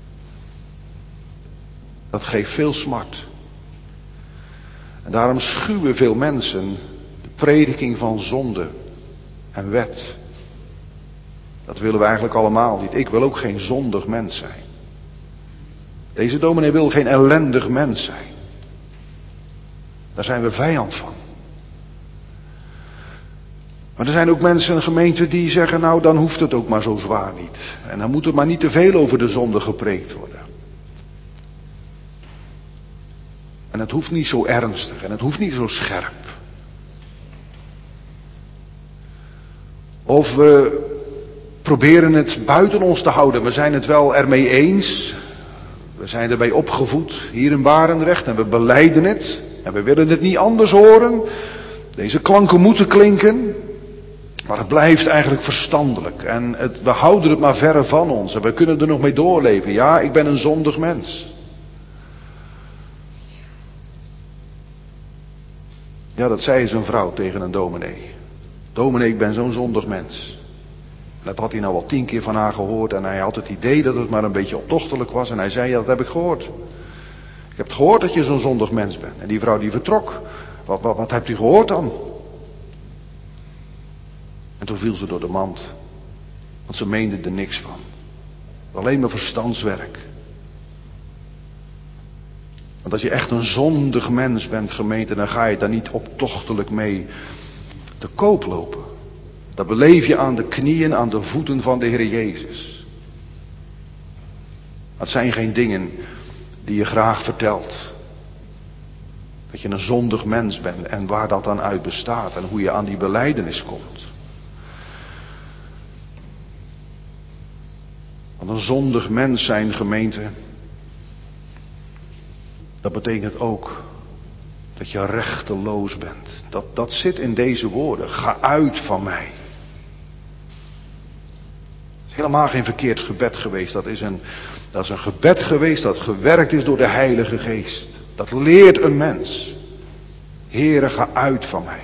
Dat geeft veel smart. En daarom schuwen veel mensen de prediking van zonde en wet. Dat willen we eigenlijk allemaal niet. Ik wil ook geen zondig mens zijn. Deze dominee wil geen ellendig mens zijn. Daar zijn we vijand van. Maar er zijn ook mensen in gemeenten die zeggen, nou dan hoeft het ook maar zo zwaar niet. En dan moet er maar niet te veel over de zonde gepreekt worden. En het hoeft niet zo ernstig en het hoeft niet zo scherp. Of we proberen het buiten ons te houden. We zijn het wel ermee eens. We zijn erbij opgevoed hier in Barendrecht en we belijden het. En we willen het niet anders horen. Deze klanken moeten klinken. Maar het blijft eigenlijk verstandelijk. En het, we houden het maar verre van ons. En we kunnen er nog mee doorleven. Ja, ik ben een zondig mens. Ja, dat zei zijn vrouw tegen een dominee. Dominee, ik ben zo'n zondig mens. En dat had hij nou al tien keer van haar gehoord. En hij had het idee dat het maar een beetje optochtelijk was. En hij zei, ja, dat heb ik gehoord. Ik heb het gehoord dat je zo'n zondig mens bent. En die vrouw die vertrok. Wat, wat, wat hebt u gehoord dan? En toen viel ze door de mand. Want ze meende er niks van. Alleen maar verstandswerk. Want als je echt een zondig mens bent, gemeente, dan ga je daar niet optochtelijk mee te koop lopen. Dat beleef je aan de knieën, aan de voeten van de Heer Jezus. Dat zijn geen dingen die je graag vertelt. Dat je een zondig mens bent en waar dat dan uit bestaat en hoe je aan die belijdenis komt. Want een zondig mens zijn, gemeente, dat betekent ook dat je rechteloos bent. Dat, dat zit in deze woorden. Ga uit van mij. Het is helemaal geen verkeerd gebed geweest. Dat is een, dat is een gebed geweest dat gewerkt is door de Heilige Geest. Dat leert een mens. Heere, ga uit van mij.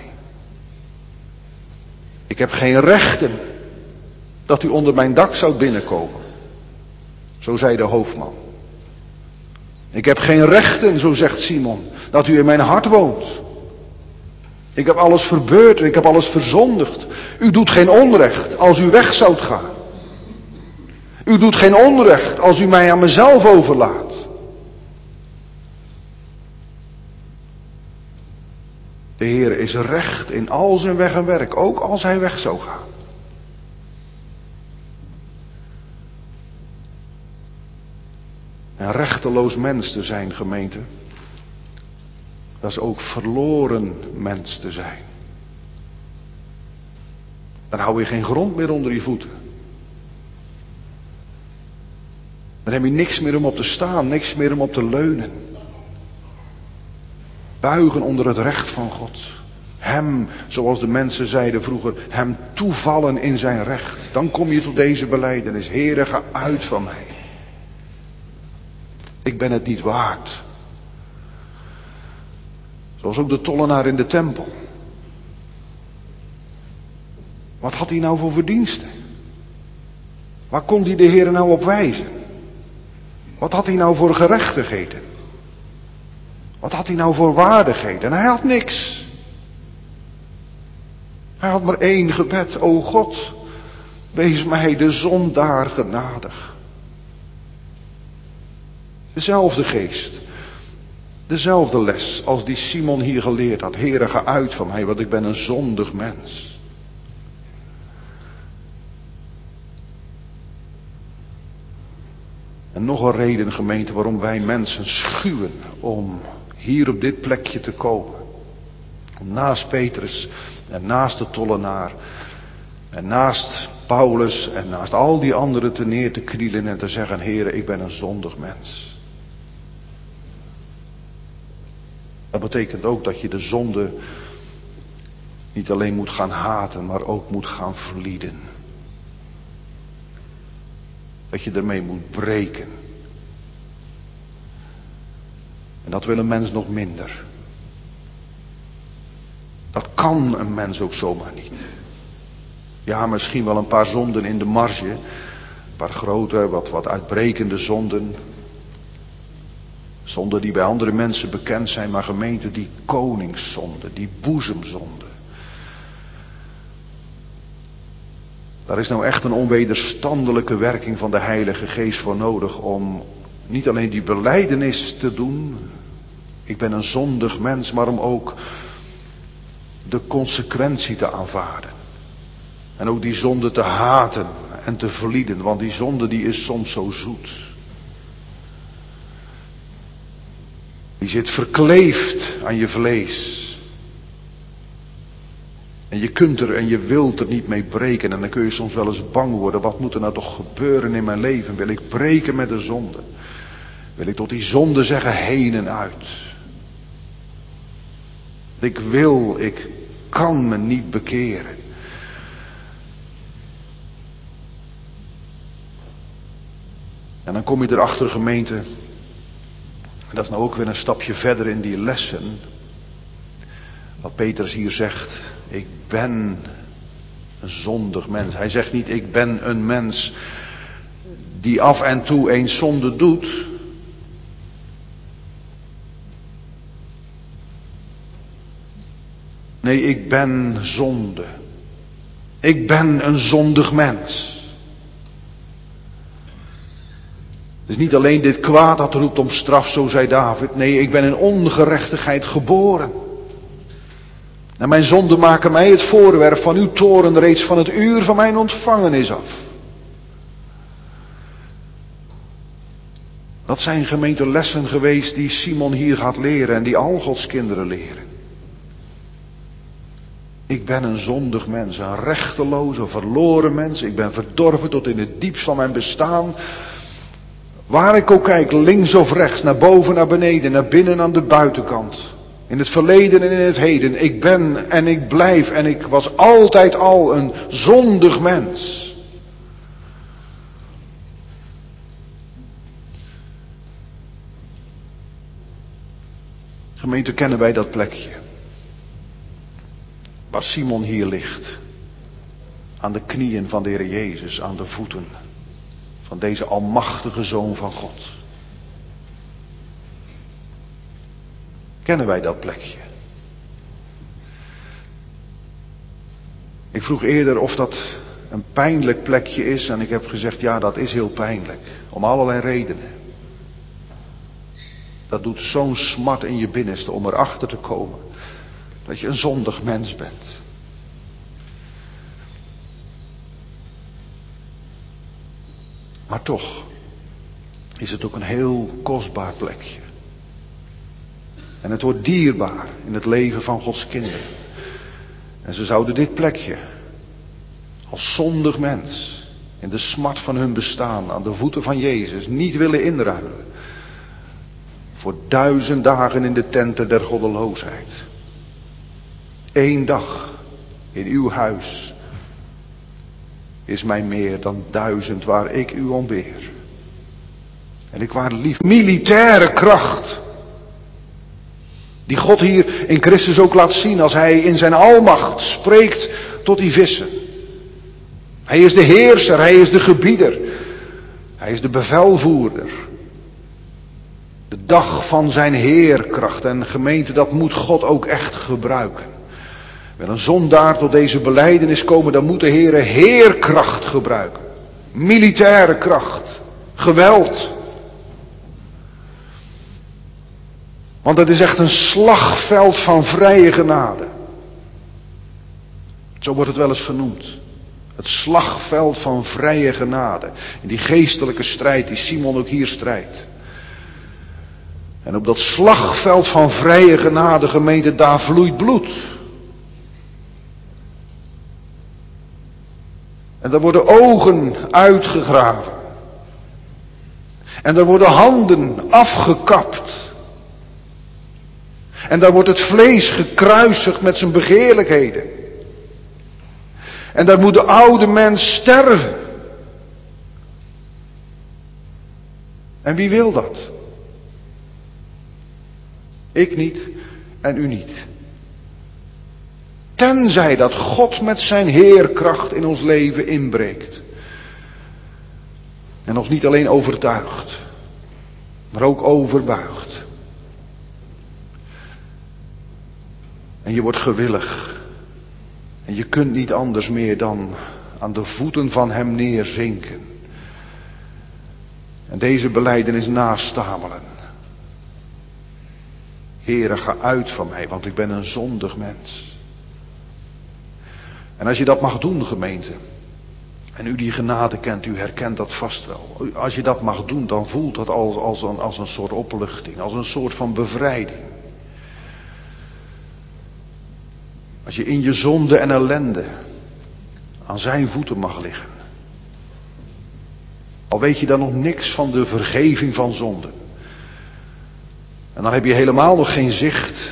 Ik heb geen rechten dat u onder mijn dak zou binnenkomen. Zo zei de hoofdman. Ik heb geen rechten, zo zegt Simon, dat u in mijn hart woont. Ik heb alles verbeurd en ik heb alles verzondigd. U doet geen onrecht als u weg zoudt gaan. U doet geen onrecht als u mij aan mezelf overlaat. De Heer is recht in al zijn weg en werk, ook als hij weg zou gaan. Een rechteloos mens te zijn, gemeente, dat is ook verloren mens te zijn. Dan hou je geen grond meer onder je voeten. Dan heb je niks meer om op te staan, niks meer om op te leunen. Buigen onder het recht van God. Hem, zoals de mensen zeiden vroeger, hem toevallen in zijn recht. Dan kom je tot deze belijdenis. Heere, ga uit van mij. Ik ben het niet waard. Zoals ook de tollenaar in de tempel. Wat had hij nou voor verdiensten? Waar kon hij de Heer nou op wijzen? Wat had hij nou voor gerechtigheden? Wat had hij nou voor waardigheden? En hij had niks. Hij had maar één gebed. O God, wees mij de zondaar genadig. Dezelfde geest. Dezelfde les als die Simon hier geleerd had. Heere, ga uit van mij, want ik ben een zondig mens. En nog een reden, gemeente, waarom wij mensen schuwen om hier op dit plekje te komen. Om naast Petrus en naast de tollenaar en naast Paulus en naast al die anderen te neer te knielen en te zeggen, Heere, ik ben een zondig mens. Dat betekent ook dat je de zonde niet alleen moet gaan haten, maar ook moet gaan verlieden. Dat je ermee moet breken. En dat wil een mens nog minder. Dat kan een mens ook zomaar niet. Ja, misschien wel een paar zonden in de marge. Een paar grote, wat, wat uitbrekende zonden. Zonden die bij andere mensen bekend zijn, maar gemeente, die koningszonde, die boezemzonde. Daar is nou echt een onwederstandelijke werking van de Heilige Geest voor nodig om niet alleen die belijdenis te doen, ik ben een zondig mens, maar om ook de consequentie te aanvaarden. En ook die zonde te haten en te verlieden, want die zonde die is soms zo zoet. Die zit verkleefd aan je vlees. En je kunt er en je wilt er niet mee breken. En dan kun je soms wel eens bang worden. Wat moet er nou toch gebeuren in mijn leven? Wil ik breken met de zonde? Wil ik tot die zonde zeggen heen en uit? Ik wil, ik kan me niet bekeren. En dan kom je erachter, gemeente. En dat is nou ook weer een stapje verder in die lessen. Wat Petrus hier zegt. Ik ben een zondig mens. Hij zegt niet ik ben een mens die af en toe eens zonde doet. Nee, ik ben zonde. Ik ben een zondig mens. Het is niet alleen dit kwaad dat roept om straf, zo zei David. Nee, ik ben in ongerechtigheid geboren. En mijn zonden maken mij het voorwerp van uw toorn reeds van het uur van mijn ontvangenis af. Dat zijn gemeentelessen geweest die Simon hier gaat leren en die al Gods kinderen leren. Ik ben een zondig mens, een rechteloze, verloren mens. Ik ben verdorven tot in het diepst van mijn bestaan. Waar ik ook kijk, links of rechts, naar boven, naar beneden, naar binnen, aan de buitenkant. In het verleden en in het heden. Ik ben en ik blijf en ik was altijd al een zondig mens. Gemeente, kennen wij dat plekje? Waar Simon hier ligt. Aan de knieën van de Heer Jezus, aan de voeten van deze almachtige Zoon van God. Kennen wij dat plekje? Ik vroeg eerder of dat een pijnlijk plekje is en ik heb gezegd ja, dat is heel pijnlijk. Om allerlei redenen. Dat doet zo'n smart in je binnenste om erachter te komen dat je een zondig mens bent. Maar toch is het ook een heel kostbaar plekje. En het wordt dierbaar in het leven van Gods kinderen. En ze zouden dit plekje als zondig mens in de smart van hun bestaan aan de voeten van Jezus niet willen inruilen voor duizend dagen in de tenten der goddeloosheid. Eén dag in uw huis is mij meer dan duizend waar ik u ontbeer. En ik waar lief militaire kracht die God hier in Christus ook laat zien als hij in zijn almacht spreekt tot die vissen. Hij is de heerser, hij is de gebieder, hij is de bevelvoerder. De dag van zijn heerkracht en gemeente, dat moet God ook echt gebruiken. Wil een zondaar tot deze belijdenis komen, dan moet de Heer heerkracht gebruiken. Militaire kracht, geweld. Want het is echt een slagveld van vrije genade. Zo wordt het wel eens genoemd. Het slagveld van vrije genade. In die geestelijke strijd die Simon ook hier strijdt. En op dat slagveld van vrije genade, gemeente, daar vloeit bloed. En daar worden ogen uitgegraven. En daar worden handen afgekapt. En daar wordt het vlees gekruisigd met zijn begeerlijkheden. En daar moet de oude mens sterven. En wie wil dat? Ik niet en u niet. Tenzij dat God met zijn heerkracht in ons leven inbreekt. En ons niet alleen overtuigt, maar ook overbuigt. En je wordt gewillig. En je kunt niet anders meer dan aan de voeten van hem neerzinken. En deze belijdenis nastamelen. Heere, ga uit van mij, want ik ben een zondig mens. En als je dat mag doen, gemeente, en u die genade kent, u herkent dat vast wel. Als je dat mag doen, dan voelt dat als, als, een, als een soort opluchting, als een soort van bevrijding. Als je in je zonde en ellende aan zijn voeten mag liggen. Al weet je dan nog niks van de vergeving van zonden. En dan heb je helemaal nog geen zicht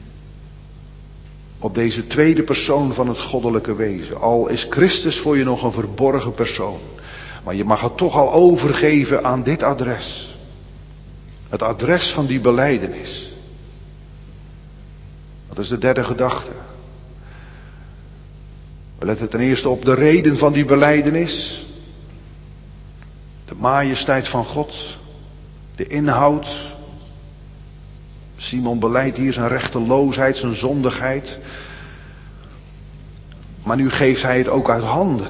op deze tweede persoon van het goddelijke wezen. Al is Christus voor je nog een verborgen persoon. Maar je mag het toch al overgeven aan dit adres. Het adres van die belijdenis. Dat is de derde gedachte. We letten ten eerste op de reden van die belijdenis. De majesteit van God. De inhoud. Simon belijdt hier zijn rechteloosheid, zijn zondigheid. Maar nu geeft hij het ook uit handen.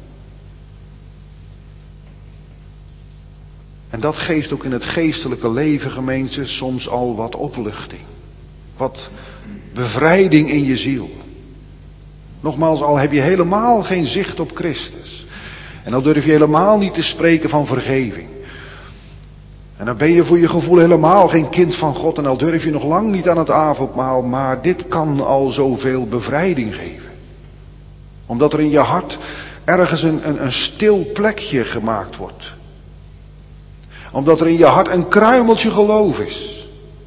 En dat geeft ook in het geestelijke leven, gemeente, soms al wat opluchting. Wat bevrijding in je ziel. Nogmaals, al heb je helemaal geen zicht op Christus. En dan durf je helemaal niet te spreken van vergeving. En dan ben je voor je gevoel helemaal geen kind van God. En al durf je nog lang niet aan het avondmaal. Maar dit kan al zoveel bevrijding geven. Omdat er in je hart ergens een, een, een stil plekje gemaakt wordt. Omdat er in je hart een kruimeltje geloof is.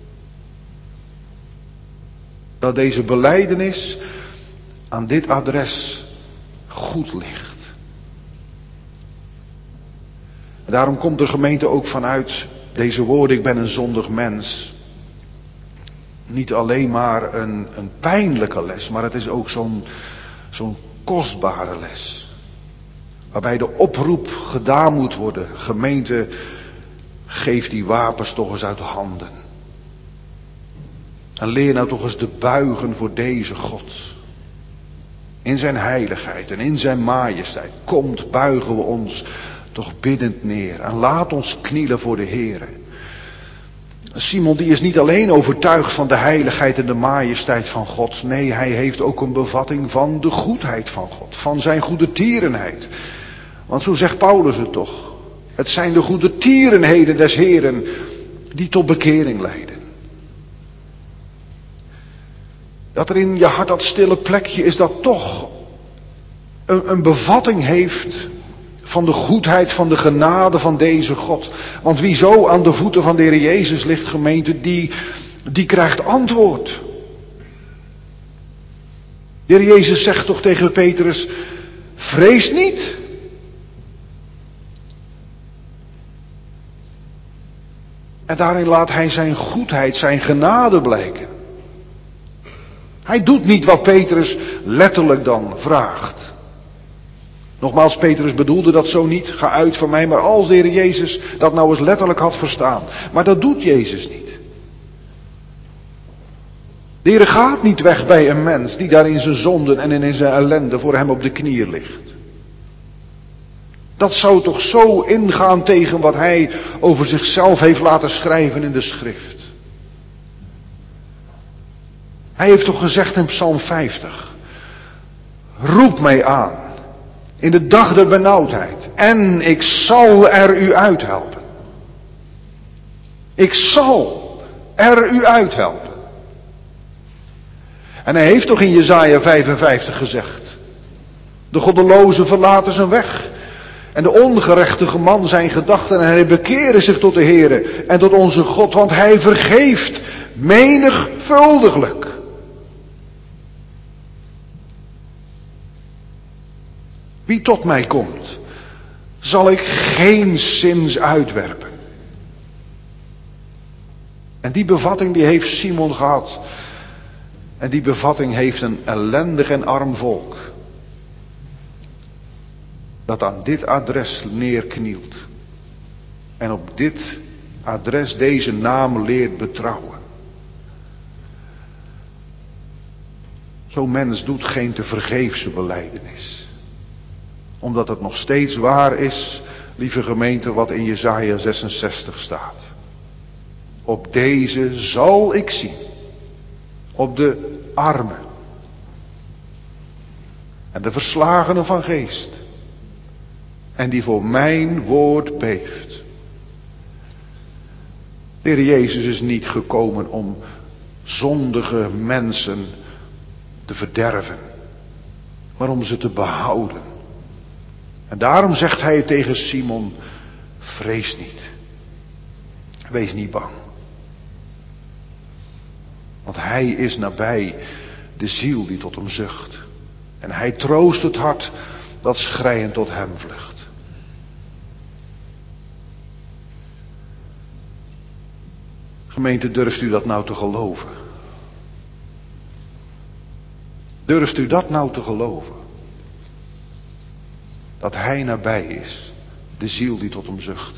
Dat deze belijdenis aan dit adres goed ligt. En daarom komt de gemeente ook vanuit deze woorden, ik ben een zondig mens. Niet alleen maar een, een pijnlijke les, maar het is ook zo'n, zo'n kostbare les. Waarbij de oproep gedaan moet worden, gemeente, geef die wapens toch eens uit handen. En leer nou toch eens te buigen voor deze God. In zijn heiligheid en in zijn majesteit. Komt, buigen we ons toch biddend neer. En laat ons knielen voor de Heere. Simon die is niet alleen overtuigd van de heiligheid en de majesteit van God. Nee, hij heeft ook een bevatting van de goedheid van God. Van zijn goede tierenheid. Want zo zegt Paulus het toch. Het zijn de goede tierenheden des Heeren die tot bekering leiden. Dat er in je hart dat stille plekje is dat toch een, een bevatting heeft van de goedheid, van de genade van deze God. Want wie zo aan de voeten van de Heer Jezus ligt, gemeente, die, die krijgt antwoord. De Heer Jezus zegt toch tegen Petrus, vrees niet. En daarin laat hij zijn goedheid, zijn genade blijken. Hij doet niet wat Petrus letterlijk dan vraagt. Nogmaals, Petrus bedoelde dat zo niet, ga uit van mij, maar als de Heer Jezus dat nou eens letterlijk had verstaan. Maar dat doet Jezus niet. De Heer gaat niet weg bij een mens die daar in zijn zonden en in zijn ellende voor hem op de knieën ligt. Dat zou toch zo ingaan tegen wat hij over zichzelf heeft laten schrijven in de schrift. Hij heeft toch gezegd in Psalm vijftig. Roep mij aan in de dag der benauwdheid en ik zal er u uithelpen. Ik zal er u uithelpen. En hij heeft toch in Jesaja vijfenvijftig gezegd. De goddeloze verlaten zijn weg. En de ongerechtige man zijn gedachten en hij bekeren zich tot de Heere en tot onze God, want hij vergeeft menigvuldiglijk. Wie tot mij komt, zal ik geenszins uitwerpen. En die bevatting die heeft Simon gehad. En die bevatting heeft een ellendig en arm volk. Dat aan dit adres neerknielt. En op dit adres deze naam leert betrouwen. Zo'n mens doet geen te vergeefse belijdenis. Omdat het nog steeds waar is, lieve gemeente, wat in Jesaja zesenzestig staat. Op deze zal ik zien. Op de armen. En de verslagenen van geest. En die voor mijn woord beeft. De Heer Jezus is niet gekomen om zondige mensen te verderven, maar om ze te behouden. En daarom zegt hij tegen Simon, vrees niet. Wees niet bang. Want hij is nabij de ziel die tot hem zucht. En hij troost het hart dat schreiend tot hem vlucht. Gemeente, durft u dat nou te geloven? Durft u dat nou te geloven? Dat hij nabij is, de ziel die tot hem zucht.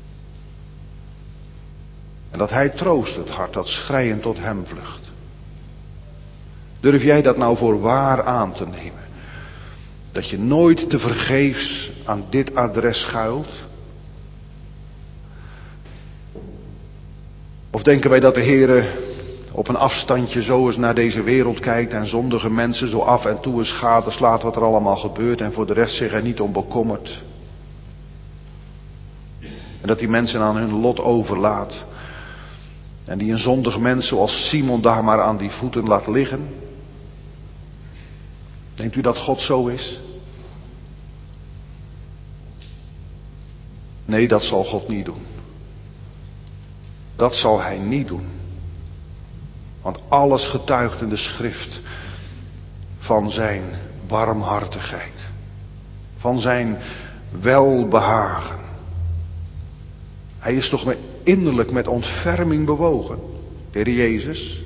En dat hij troost het hart dat schreiend tot hem vlucht. Durf jij dat nou voor waar aan te nemen? Dat je nooit te vergeefs aan dit adres schuilt? Of denken wij dat de Heere op een afstandje zo eens naar deze wereld kijkt en zondige mensen zo af en toe eens gadeslaat wat er allemaal gebeurt en voor de rest zich er niet om bekommert? En dat die mensen aan hun lot overlaat en die een zondig mens zoals Simon daar maar aan die voeten laat liggen? Denkt u dat God zo is? Nee, dat zal God niet doen. Dat zal hij niet doen. Want alles getuigt in de schrift van zijn barmhartigheid. Van zijn welbehagen. Hij is toch met, innerlijk met ontferming bewogen. De Heer Jezus.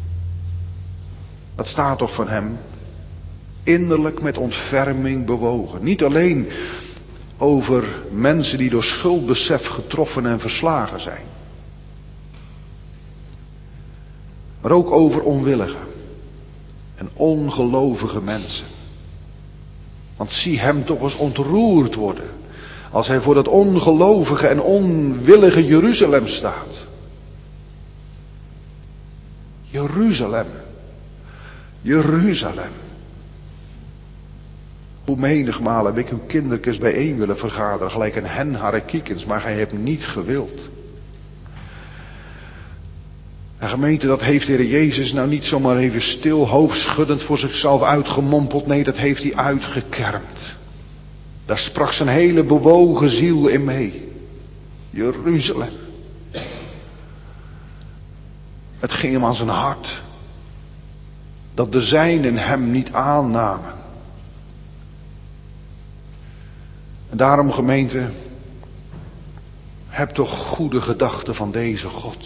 Dat staat toch van hem. Innerlijk met ontferming bewogen. Niet alleen over mensen die door schuldbesef getroffen en verslagen zijn. Maar ook over onwillige en ongelovige mensen. Want zie hem toch eens ontroerd worden. Als hij voor dat ongelovige en onwillige Jeruzalem staat. Jeruzalem. Jeruzalem. Hoe menigmaal heb ik uw kindertjes bijeen willen vergaderen, gelijk een hen haar kiekens, maar gij hebt niet gewild. En gemeente, dat heeft de Heer Jezus nou niet zomaar even stil, hoofdschuddend voor zichzelf uitgemompeld. Nee, dat heeft hij uitgekermd. Daar sprak zijn hele bewogen ziel in mee. Jeruzalem. Het ging hem aan zijn hart. Dat de zijnen hem niet aannamen. En daarom, gemeente, heb toch goede gedachten van deze God.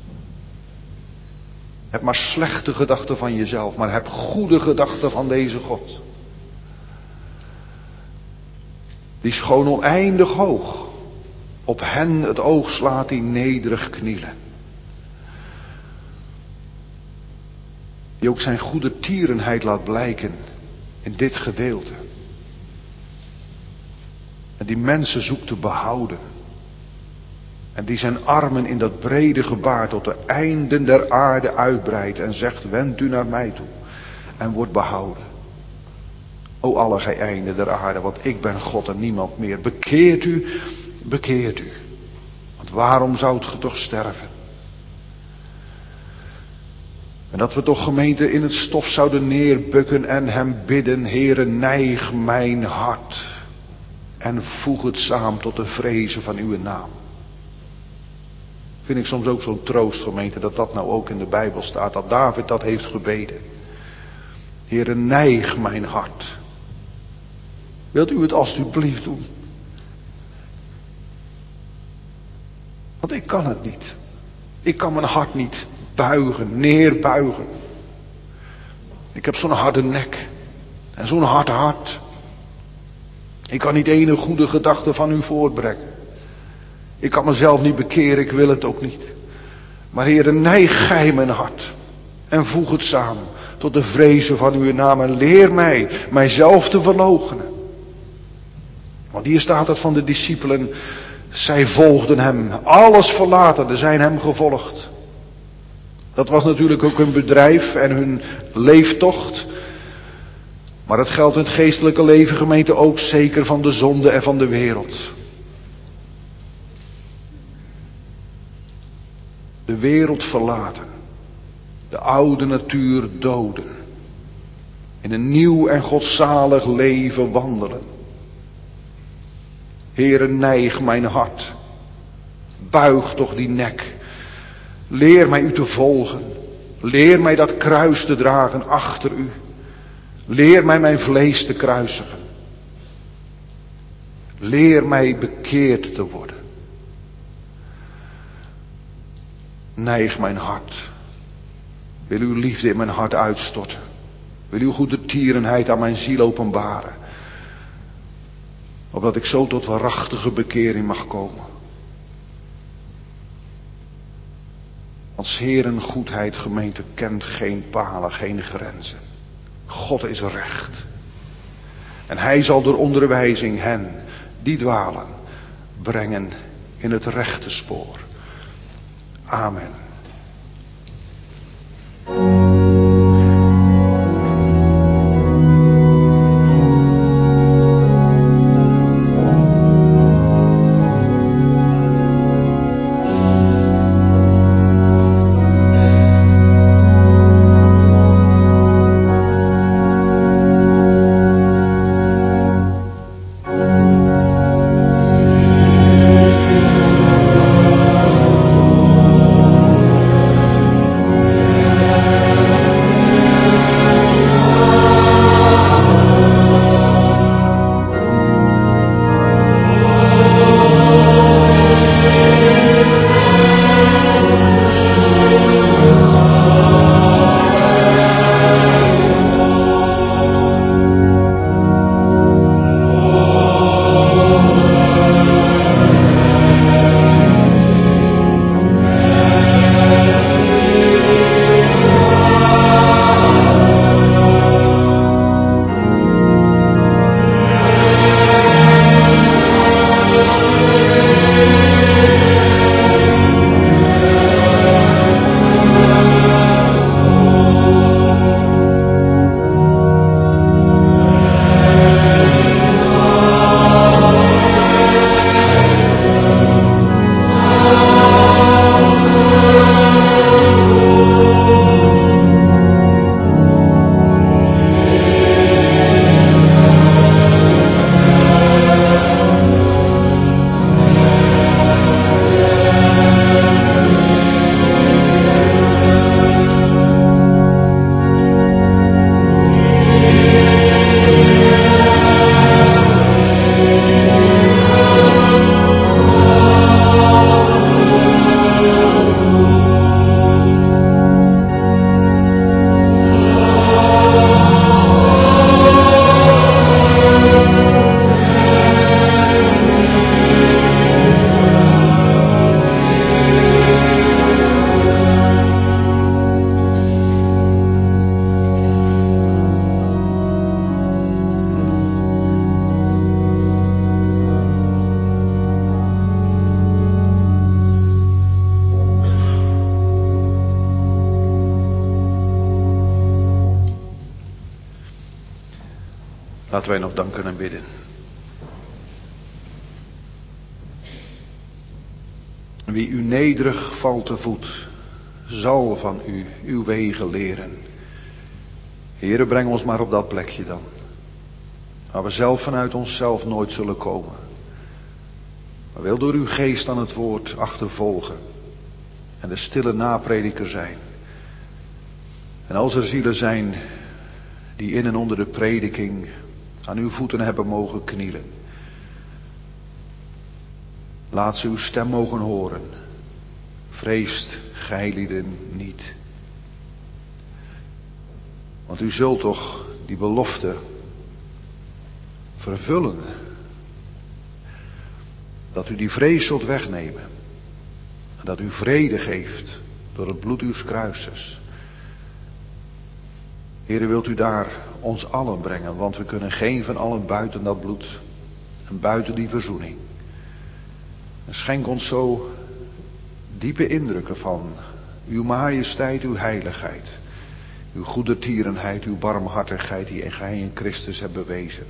Heb maar slechte gedachten van jezelf, maar heb goede gedachten van deze God. Die schoon oneindig hoog op hen het oog slaat die nederig knielen. Die ook zijn goede tierenheid laat blijken in dit gedeelte. En die mensen zoekt te behouden. En die zijn armen in dat brede gebaar tot de einden der aarde uitbreidt en zegt, wend u naar mij toe en wordt behouden. O alle gij einden der aarde, want ik ben God en niemand meer. Bekeert u, bekeert u. Want waarom zoudt ge toch sterven? En dat we toch, gemeente, in het stof zouden neerbukken en hem bidden, Heere, neig mijn hart en voeg het samen tot de vrezen van uw naam. Vind ik soms ook zo'n troost, gemeente, dat dat nou ook in de Bijbel staat, dat David dat heeft gebeden. Heere, neig mijn hart. Wilt u het alstublieft doen? Want ik kan het niet. Ik kan mijn hart niet buigen, neerbuigen. Ik heb zo'n harde nek en zo'n hard hart. Ik kan niet ene goede gedachte van u voortbrengen. Ik kan mezelf niet bekeren, ik wil het ook niet. Maar Heere, neig gij mijn hart en voeg het samen tot de vrezen van uw naam en leer mij mijzelf te verloochenen. Want hier staat het van de discipelen, zij volgden hem, alles verlatende zijn hem gevolgd. Dat was natuurlijk ook hun bedrijf en hun leeftocht. Maar dat geldt in het geestelijke leven, gemeente, ook zeker van de zonde en van de wereld. De wereld verlaten. De oude natuur doden. in een nieuw en godzalig leven wandelen. Heere, neig mijn hart. Buig toch die nek. Leer mij u te volgen. Leer mij dat kruis te dragen achter u. Leer mij mijn vlees te kruisigen. Leer mij bekeerd te worden. Neig mijn hart. Wil uw liefde in mijn hart uitstorten. Wil uw goede tierenheid aan mijn ziel openbaren. Opdat ik zo tot waarachtige bekering mag komen. Want 's Heeren goedheid, gemeente, kent geen palen, geen grenzen. God is recht. En hij zal door onderwijzing hen die dwalen brengen in het rechte spoor. Amen. Laten wij nog danken en bidden. Wie u nederig valt te voet, zal van u uw wegen leren. Heere, breng ons maar op dat plekje dan. Waar we zelf vanuit onszelf nooit zullen komen. Maar wil door uw geest aan het woord achtervolgen. En de stille naprediker zijn. En als er zielen zijn die in en onder de prediking aan uw voeten hebben mogen knielen. Laat ze uw stem mogen horen. Vreest gijlieden niet. Want u zult toch die belofte vervullen. Dat u die vrees zult wegnemen. En dat u vrede geeft door het bloed uws kruises. Heere, wilt u daar ons allen brengen, want we kunnen geen van allen buiten dat bloed en buiten die verzoening. En schenk ons zo diepe indrukken van uw majesteit, uw heiligheid, uw goedertierenheid, uw barmhartigheid die gij in Christus hebt bewezen.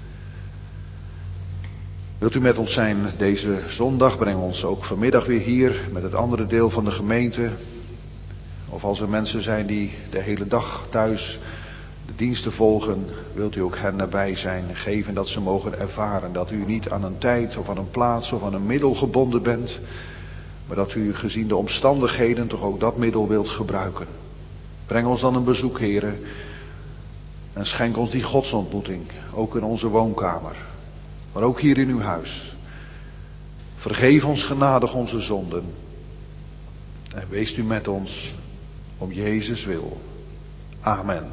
Wilt u met ons zijn deze zondag, breng ons ook vanmiddag weer hier met het andere deel van de gemeente. Of als er mensen zijn die de hele dag thuis de diensten volgen, wilt u ook hen nabij zijn en geven dat ze mogen ervaren dat u niet aan een tijd of aan een plaats of aan een middel gebonden bent, maar dat u gezien de omstandigheden toch ook dat middel wilt gebruiken. Breng ons dan een bezoek, Heere, en schenk ons die godsontmoeting, ook in onze woonkamer, maar ook hier in uw huis. Vergeef ons genadig onze zonden en wees u met ons om Jezus wil. Amen.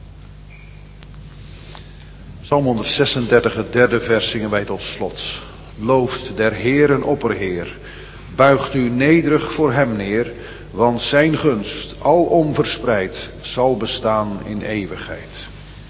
Psalm honderdzesendertig, het derde vers, zingen wij tot slot. Looft der Heeren opperheer, buigt u nederig voor hem neer, want zijn gunst, alom verspreid, zal bestaan in eeuwigheid.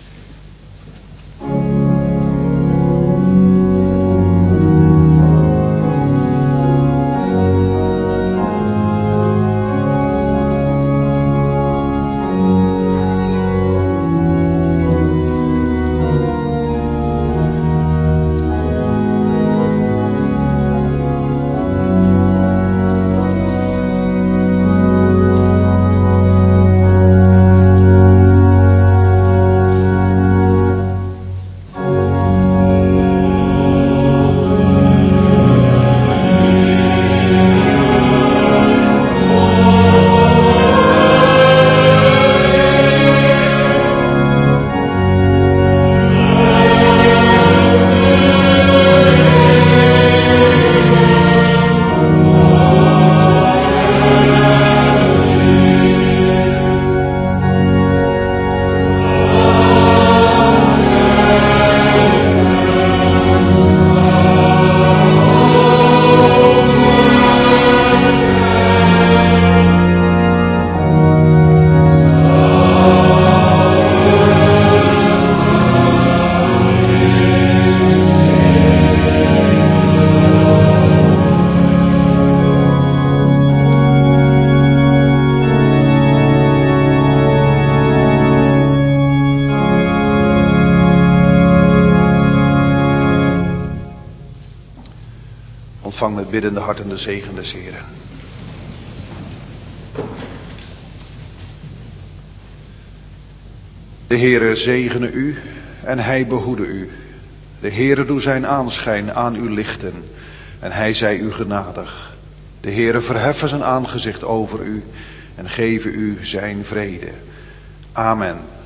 Ontvang met biddende harten de zegen des Heren. De Heere zegene u en hij behoede u. De Heere doe zijn aanschijn aan u lichten en hij zij u genadig. De Heere verheffe zijn aangezicht over u en geven u zijn vrede. Amen.